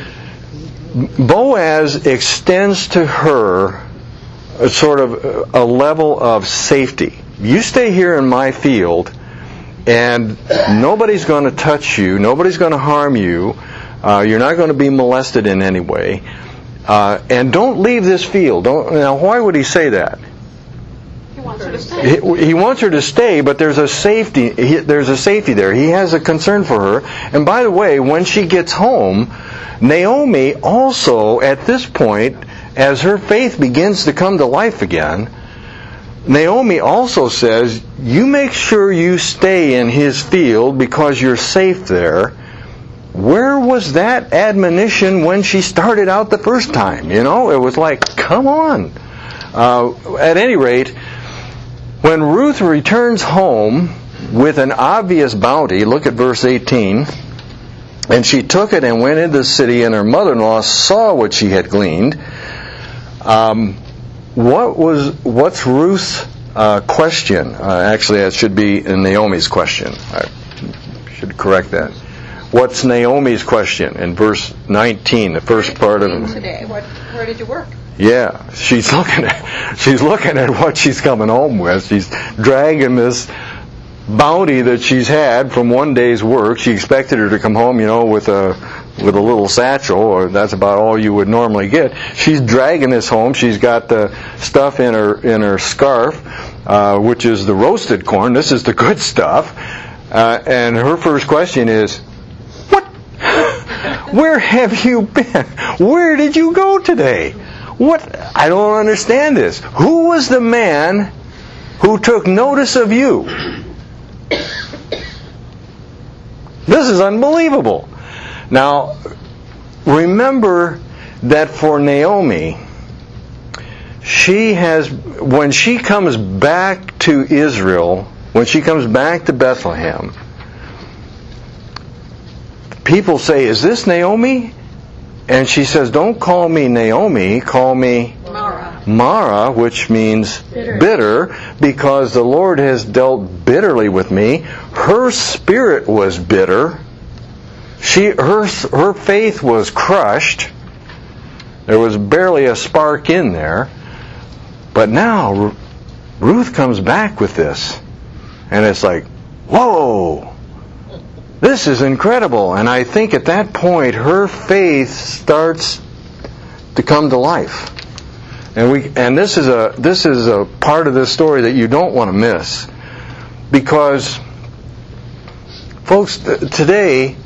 Boaz extends to her a sort of a level of safety. You stay here in my field, and nobody's going to touch you, nobody's going to harm you, uh, you're not going to be molested in any way, uh, and don't leave this field. Don't, now, why would he say that? He wants her to stay. He, he wants her to stay, but there's a safety. He, there's a safety there. He has a concern for her. And by the way, when she gets home, Naomi also, at this point, as her faith begins to come to life again, Naomi also says, you make sure you stay in his field because you're safe there. Where was that admonition when she started out the first time? You know, it was like, come on. Uh, at any rate, when Ruth returns home with an obvious bounty, look at verse eighteen, and she took it and went into the city, and her mother-in-law saw what she had gleaned. Um, what was what's Ruth's uh, question? Uh, actually, that should be Naomi's question. I should correct that. What's Naomi's question in verse nineteen, the first part of it? Today, what, where did you work? Yeah, she's looking at she's looking at what she's coming home with. She's dragging this bounty that she's had from one day's work. She expected her to come home, you know, with a with a little satchel, or that's about all you would normally get. She's dragging this home. She's got the stuff in her in her scarf, uh, which is the roasted corn. This is the good stuff. Uh, and her first question is, "What? Where have you been? Where did you go today? What? I don't understand this. Who was the man who took notice of you? This is unbelievable." Now, remember that for Naomi, she has, when she comes back to Israel, when she comes back to Bethlehem, people say, "Is this Naomi?" And she says, "Don't call me Naomi, call me Mara. Mara," which means Bitter. bitter, because the Lord has dealt bitterly with me. Her spirit was bitter. She, her, her faith was crushed. There was barely a spark in there. But now, Ruth comes back with this. And it's like, whoa! This is incredible. And I think at that point, her faith starts to come to life. And we, and this is a, this is a part of this story that you don't want to miss. Because, folks, today,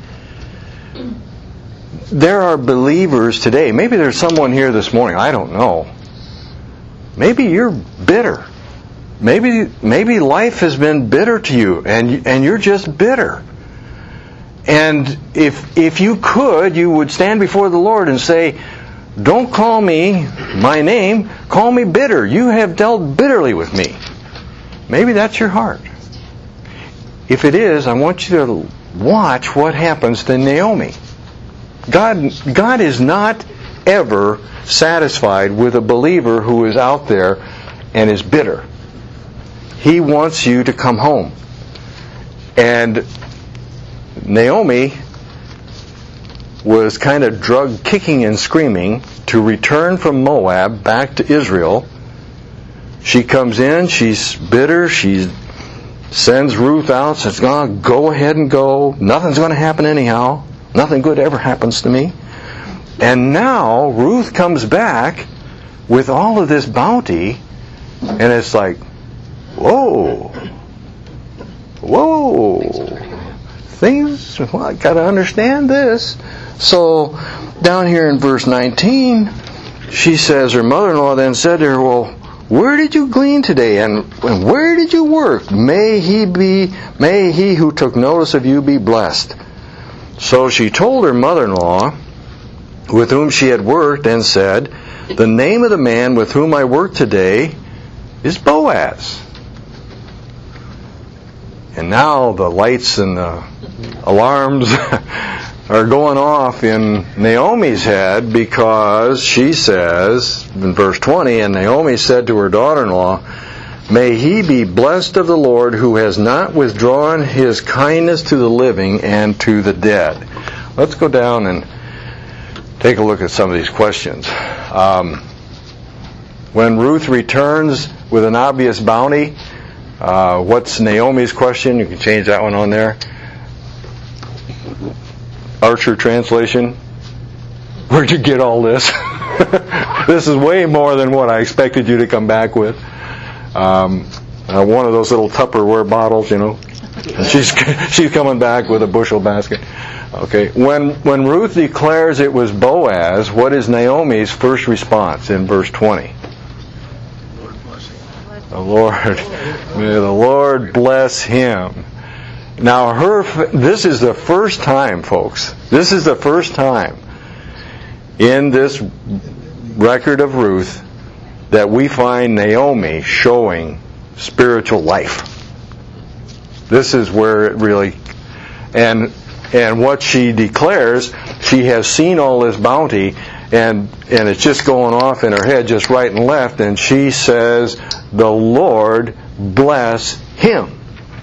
there are believers today. Maybe there's someone here this morning, I don't know. Maybe you're bitter. Maybe maybe life has been bitter to you, and and you're just bitter. And if if you could, you would stand before the Lord and say, "Don't call me my name, call me bitter. You have dealt bitterly with me." Maybe that's your heart. If it is, I want you to watch what happens to Naomi. God, God is not ever satisfied with a believer who is out there and is bitter. He wants you to come home. And Naomi was kind of drug kicking and screaming to return from Moab back to Israel. She comes in, she's bitter, she sends Ruth out, says, "God, go ahead and go. Nothing's going to happen anyhow. Nothing good ever happens to me." And now Ruth comes back with all of this bounty, and it's like, whoa, whoa, things, well, I got to understand this. So down here in verse nineteen, she says, her mother-in-law then said to her, "Well, where did you glean today, and, and where did you work? May he be, may he who took notice of you be blessed." So she told her mother-in-law with whom she had worked and said, "The name of the man with whom I worked today is Boaz." And now the lights and the alarms are going off in Naomi's head, because she says in verse twenty, "And Naomi said to her daughter-in-law, May he be blessed of the Lord, who has not withdrawn his kindness to the living and to the dead." Let's go down and take a look at some of these questions. Um, when Ruth returns with an obvious bounty, Uh, what's Naomi's question? You can change that one on there. Archer translation. Where'd you get all this? This is way more than what I expected you to come back with. Um, uh, one of those little Tupperware bottles, you know. And she's she's coming back with a bushel basket. Okay. When when Ruth declares it was Boaz, what is Naomi's first response in verse twenty? The Lord, may the Lord bless him. Now, her. This is the first time, folks. This is the first time in this record of Ruth that we find Naomi showing spiritual life. This is where it really, and and what she declares, she has seen all this bounty, and and it's just going off in her head, just right and left, and she says, "The Lord bless him,"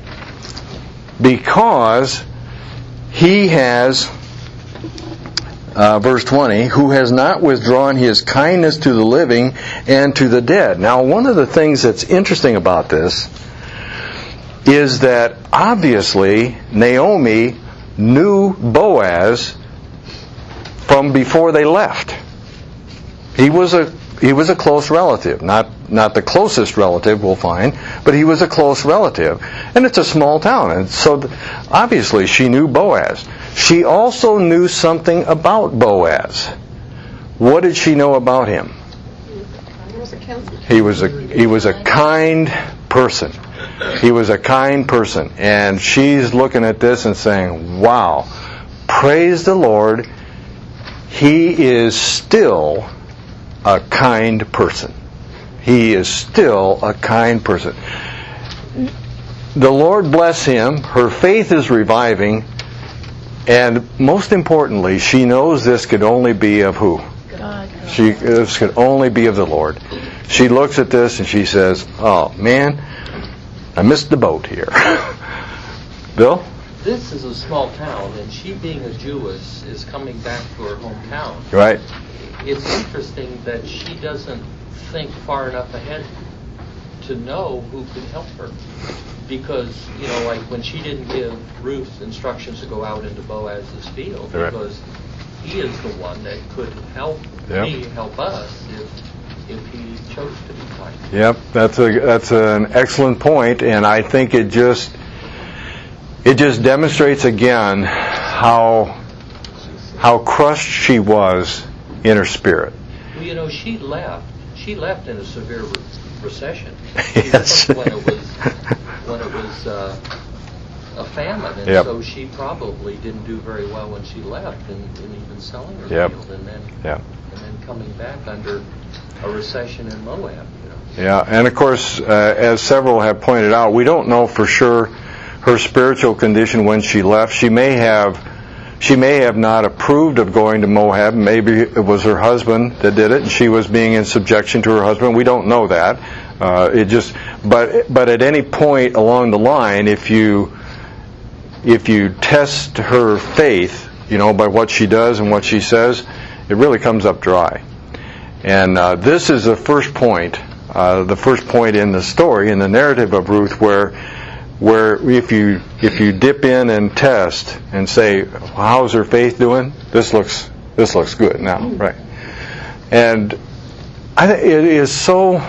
because he has. Uh, verse twenty, who has not withdrawn his kindness to the living and to the dead. Now, one of the things that's interesting about this is that obviously Naomi knew Boaz from before they left. He was a he was a close relative, not not the closest relative we'll find, but he was a close relative, and it's a small town, and so obviously she knew Boaz. She also knew something about Boaz. What did she know about him? He was a he was a kind person. He was a kind person, and she's looking at this and saying, "Wow, praise the Lord, he is still a kind person. He is still a kind person." The Lord bless him. Her faith is reviving. And most importantly, she knows this could only be of who? God. She, this could only be of the Lord. She looks at this and she says, "Oh, man, I missed the boat here." Bill? This is a small town, and she, being a Jewess, is coming back to her hometown. Right. It's interesting that she doesn't think far enough ahead to know who could help her. Because, you know, like when she didn't give Ruth instructions to go out into Boaz's field, right, because he is the one that could help yep. me, help us, if if he chose to be kind. Yep, that's a that's an excellent point, and I think it just it just demonstrates again how how crushed she was in her spirit. Well, you know, she left. She left in a severe re- recession. Yes. When it was when it was uh, a famine, and yep. so she probably didn't do very well when she left, and, and even selling her yep. field, and then yep. and then coming back under a recession in Moab. You know. Yeah, and of course, uh, as several have pointed out, we don't know for sure her spiritual condition when she left. She may have. She may have not approved of going to Moab. Maybe it was her husband that did it, and she was being in subjection to her husband. We don't know that. Uh, it just, but but at any point along the line, if you if you test her faith, you know, by what she does and what she says, it really comes up dry. And uh, this is the first point, uh, the first point in the story, in the narrative of Ruth, where. where if you if you dip in and test and say, how's her faith doing? This looks this looks good now, right? And I think it is so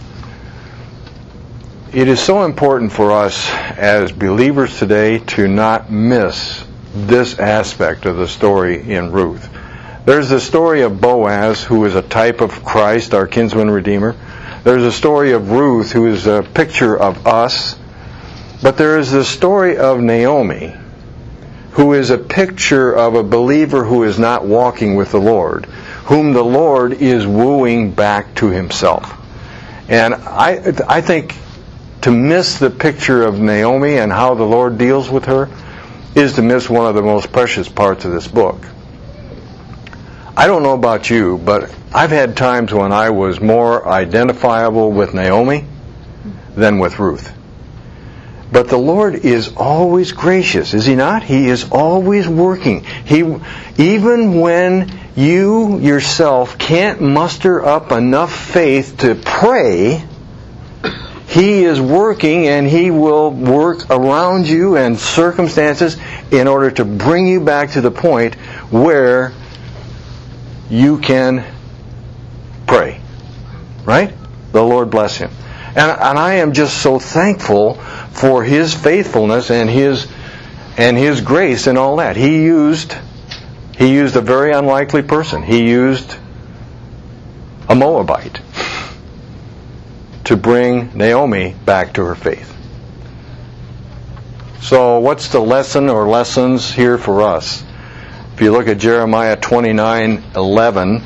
it is so important for us as believers today to not miss this aspect of the story in Ruth. There's the story of Boaz, who is a type of Christ, our kinsman redeemer. There's a story of Ruth, who is a picture of us. But there is the story of Naomi, who is a picture of a believer who is not walking with the Lord, whom the Lord is wooing back to himself. And I, I think to miss the picture of Naomi and how the Lord deals with her is to miss one of the most precious parts of this book. I don't know about you, but I've had times when I was more identifiable with Naomi than with Ruth. But the Lord is always gracious, is He not? He is always working. He, even when you yourself can't muster up enough faith to pray, He is working, and He will work around you and circumstances in order to bring you back to the point where you can pray. Right? The Lord bless him. And, and I am just so thankful for His faithfulness and His and His grace and all that. He used He used a very unlikely person. He used a Moabite to bring Naomi back to her faith. So what's the lesson or lessons here for us? If you look at Jeremiah twenty-nine eleven,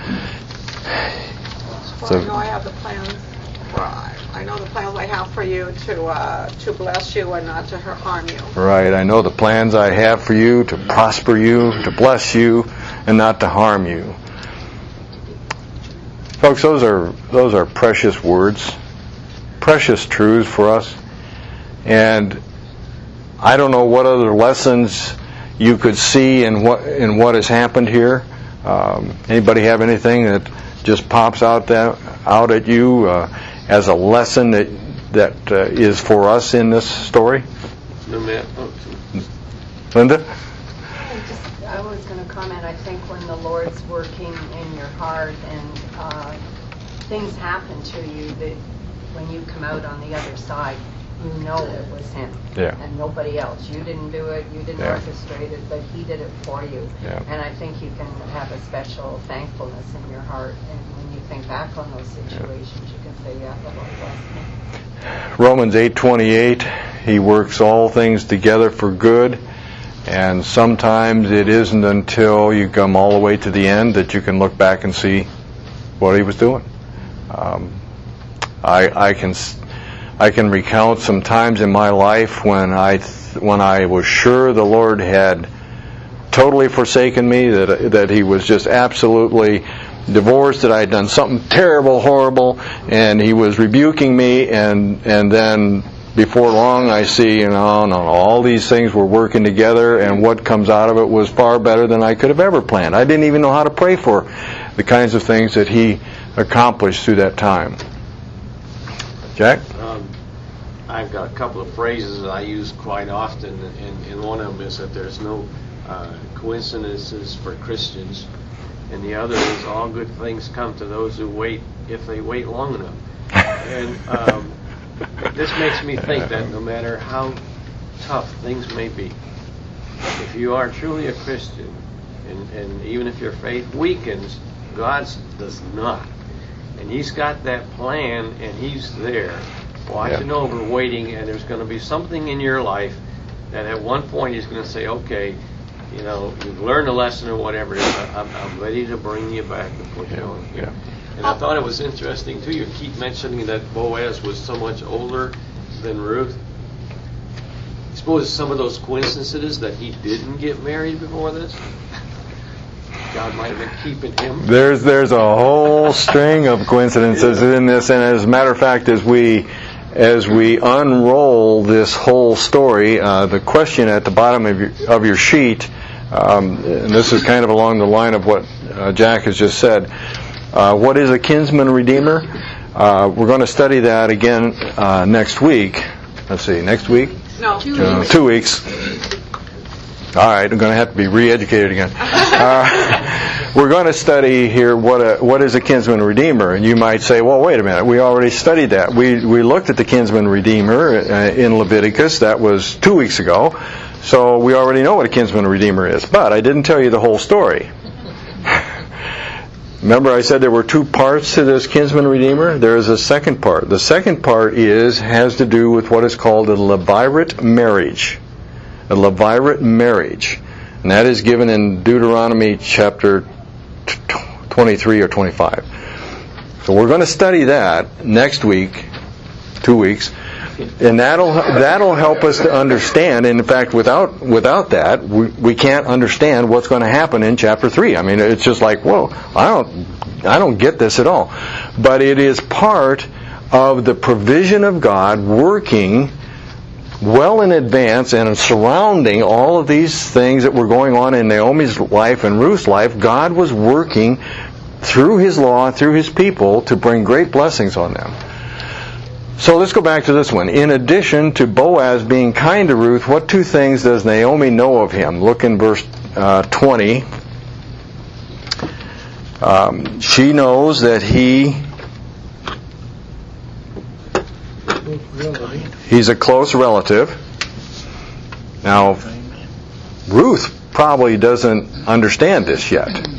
For I know I have the plans. For I, I know the plans I have for you to uh, to bless you and not to harm you. Right, I know the plans I have for you to prosper you, to bless you, and not to harm you. Folks, those are those are precious words, precious truths for us. And I don't know what other lessons you could see in what in what has happened here. Um, anybody have anything that just pops out that out at you uh, as a lesson that that uh, is for us in this story? Linda? I was going to comment, I think when the Lord's working in your heart and uh, things happen to you, that when you come out on the other side, you know it was Him Yeah. and nobody else. You didn't do it, you didn't Yeah. orchestrate it, but He did it for you. Yeah. And I think you can have a special thankfulness in your heart, and when you think back on those situations, you can say, yeah, the Lord blessed me. Romans eight twenty-eight, He works all things together for good, and sometimes it isn't until you come all the way to the end that you can look back and see what He was doing. Um, I, I can I can recount some times in my life when I when I was sure the Lord had totally forsaken me, that that He was just absolutely divorced, that I had done something terrible, horrible, and He was rebuking me, and and then before long I see, you know, no, all these things were working together, and what comes out of it was far better than I could have ever planned. I didn't even know how to pray for the kinds of things that He accomplished through that time. Jack? Um, I've got a couple of phrases that I use quite often, and, and one of them is that there's no uh, coincidences for Christians, and the other is all good things come to those who wait if they wait long enough. And um, this makes me think that no matter how tough things may be, if you are truly a Christian, and, and even if your faith weakens, God's does not. And He's got that plan, and He's there, watching Yeah. over, waiting, and there's going to be something in your life that at one point He's going to say, okay, you know, you've learned a lesson or whatever it is, I'm, I'm ready to bring you back and put you on here. And I thought it was interesting, too, you keep mentioning that Boaz was so much older than Ruth. I suppose some of those coincidences that he didn't get married before this, God might have been keeping him. There's there's a whole string of coincidences in this, and as a matter of fact, as we as we unroll this whole story, uh, the question at the bottom of your of your sheet, um, and this is kind of along the line of what uh, Jack has just said. Uh, what is a kinsman redeemer? Uh, we're going to study that again uh, next week. Let's see, next week? No. Two Uh, weeks. two weeks. All right, I'm going to have to be re-educated again. Uh, we're going to study here what a, what is a kinsman redeemer, and you might say, "Well, wait a minute. We already studied that. We we looked at the kinsman redeemer uh, in Leviticus. That was two weeks ago, so we already know what a kinsman redeemer is. But I didn't tell you the whole story. Remember, I said there were two parts to this kinsman redeemer. There is a second part. The second part is has to do with what is called a levirate marriage." A levirate marriage. And that is given in Deuteronomy chapter twenty-three or twenty-five. So we're going to study that next week, two weeks, and that'll that'll help us to understand. And in fact, without without that, we, we can't understand what's going to happen in chapter three. I mean, it's just like, whoa, I don't I don't get this at all. But it is part of the provision of God working well in advance and surrounding all of these things that were going on in Naomi's life and Ruth's life. God was working through His law, through His people, to bring great blessings on them. So let's go back to this one. In addition to Boaz being kind to Ruth, what two things does Naomi know of him? Look in verse uh, twenty. Um, she knows that he he's a close relative. Now, Ruth probably doesn't understand this yet.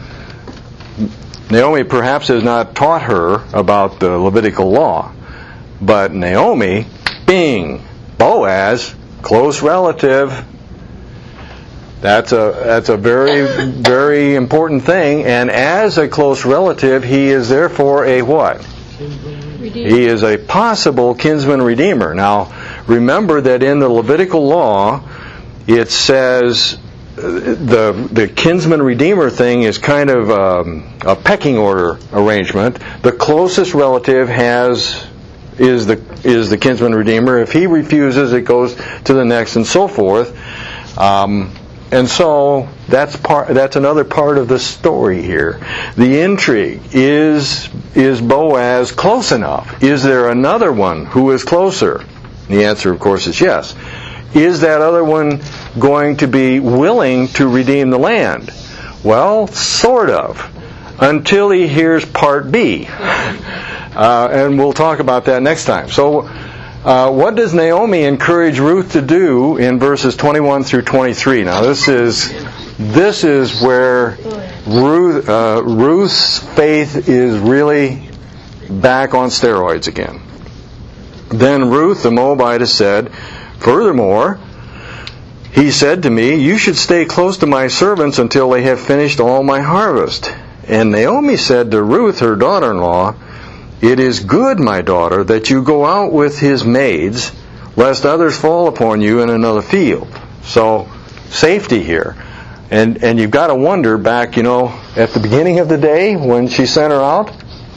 Naomi perhaps has not taught her about the Levitical law. But Naomi, being Boaz, close relative, that's a that's a very, very important thing. And as a close relative, he is therefore a what? Redeemer. He is a possible kinsman redeemer. Now, remember that in the Levitical law, it says the the kinsman redeemer thing is kind of um, a pecking order arrangement. The closest relative has is the is the kinsman redeemer. If he refuses, it goes to the next, and so forth. Um, and so that's part. That's another part of the story here. The intrigue is is Boaz close enough? Is there another one who is closer? The answer, of course, is yes. Is that other one going to be willing to redeem the land? Well, sort of, until he hears part B. Uh, and we'll talk about that next time. So, uh, what does Naomi encourage Ruth to do in verses twenty-one through twenty-three? Now, this is this is where Ruth, uh, Ruth's faith is really back on steroids again. Then Ruth the Moabitess said, "Furthermore, he said to me, 'You should stay close to my servants until they have finished all my harvest.' And Naomi said to Ruth, her daughter-in-law, 'It is good, my daughter, that you go out with his maids, lest others fall upon you in another field.'" So, safety here. And and you've got to wonder back, you know, at the beginning of the day when she sent her out,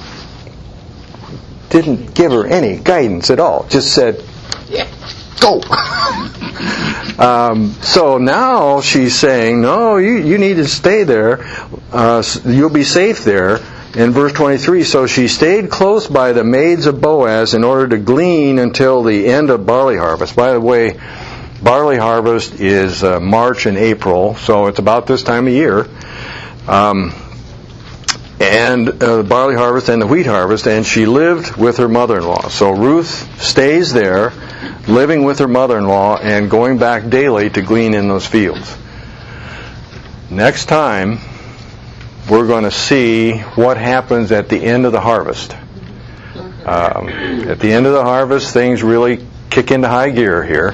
didn't give her any guidance at all. Just said, "Yeah, go." um, so now she's saying, "No, you, you need to stay there. Uh, you'll be safe there." In verse twenty-three, so she stayed close by the maids of Boaz in order to glean until the end of barley harvest. By the way, barley harvest is uh, March and April, so it's about this time of year. Um, and uh, the barley harvest and the wheat harvest, and she lived with her mother-in-law. So Ruth stays there, living with her mother-in-law and going back daily to glean in those fields. Next time, we're going to see what happens at the end of the harvest. Um, at the end of the harvest, things really kick into high gear here.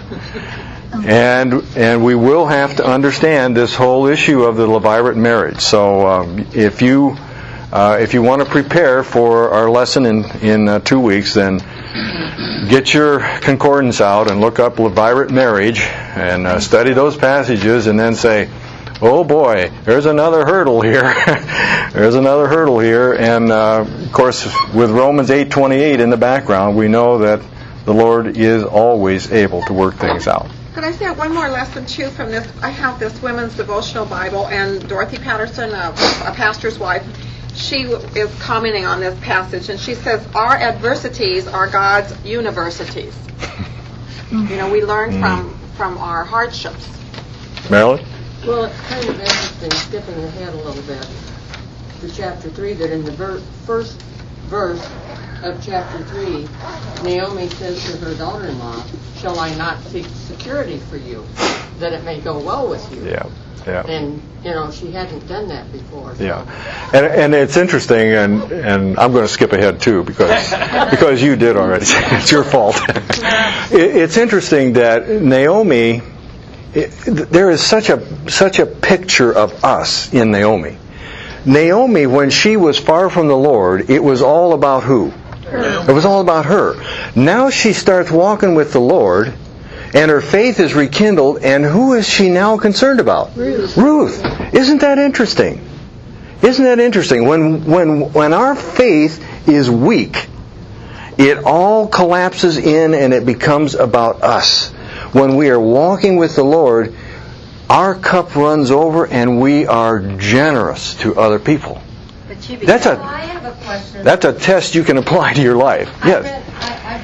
And and we will have to understand this whole issue of the Levirate marriage. So um, if you uh, if you want to prepare for our lesson in in uh, two weeks, then get your concordance out and look up Levirate marriage and uh, study those passages, and then say, "Oh boy, there's another hurdle here. There's another hurdle here." And uh, of course, with Romans eight twenty-eight in the background, we know that the Lord is always able to work things out. Could I say one more lesson too from this? I have this women's devotional Bible, and Dorothy Patterson, a, a pastor's wife, she is commenting on this passage, and she says, "Our adversities are God's universities." You know, we learn mm. from from our hardships. Marilyn? Well, it's kind of interesting, skipping ahead a little bit, to chapter three, that in the ver- first verse of chapter three, Naomi says to her daughter-in-law, "Shall I not seek security for you, that it may go well with you?" Yeah, yeah. And, you know, she hadn't done that before. So. Yeah, and and it's interesting, and, and I'm going to skip ahead too because because you did already. It's your fault. it, it's interesting that Naomi, it, there is such a such a picture of us in Naomi. Naomi, when she was far from the Lord, it was all about who? Her. It was all about her. Now she starts walking with the Lord, and her faith is rekindled, and who is she now concerned about? Ruth. Ruth. Isn't that interesting? Isn't that interesting? When when when our faith is weak, it all collapses in and it becomes about us. When we are walking with the Lord, our cup runs over and we are generous to other people. But you That's a I have a question. That's a test you can apply to your life. I Yes. read, I, I've read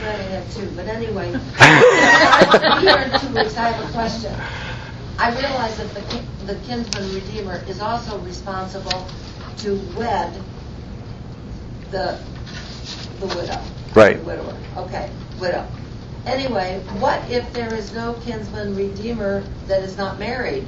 had two. But anyway, here in two weeks, I have a question. I realize that the, kin- the kinsman redeemer is also responsible to wed the the widow. Right. The widower. Okay, widow. Anyway, what if there is no kinsman redeemer that is not married?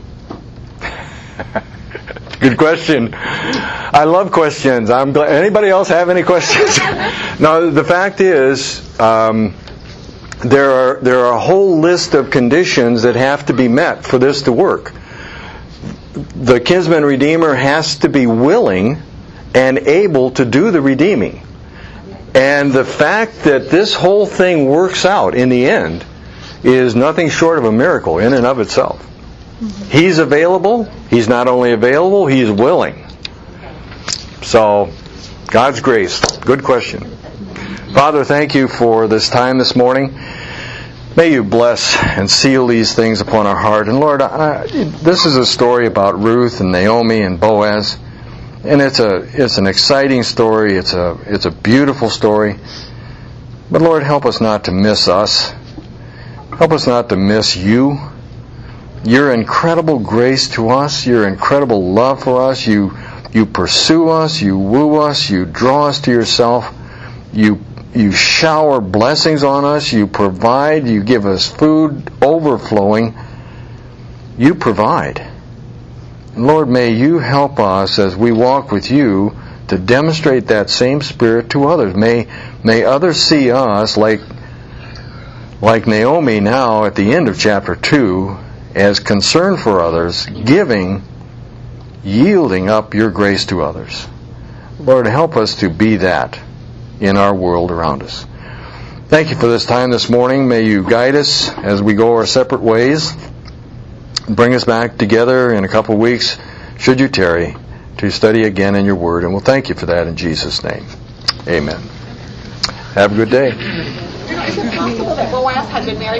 Good question. I love questions. I'm glad. Anybody else have any questions? No. The fact is, um, there are there are a whole list of conditions that have to be met for this to work. The kinsman redeemer has to be willing and able to do the redeeming. And the fact that this whole thing works out in the end is nothing short of a miracle in and of itself. He's available. He's not only available, he's willing. So, God's grace. Good question. Father, thank you for this time this morning. May you bless and seal these things upon our heart. And Lord, I, this is a story about Ruth and Naomi and Boaz. And it's a it's an exciting story. It's a it's a beautiful story. But Lord, help us not to miss us. Help us not to miss you. Your incredible grace to us, your incredible love for us. You you pursue us, you woo us, you draw us to yourself. You you shower blessings on us, you provide, you give us food overflowing. You provide. Lord, may you help us as we walk with you to demonstrate that same spirit to others. May may others see us like like Naomi now at the end of chapter two, as concern for others, giving, yielding up your grace to others. Lord, help us to be that in our world around us. Thank you for this time this morning. May you guide us as we go our separate ways. Bring us back together in a couple of weeks, should you tarry, to study again in your word. And we'll thank you for that in Jesus' name. Amen. Have a good day. You know, is it possible that Boaz had been married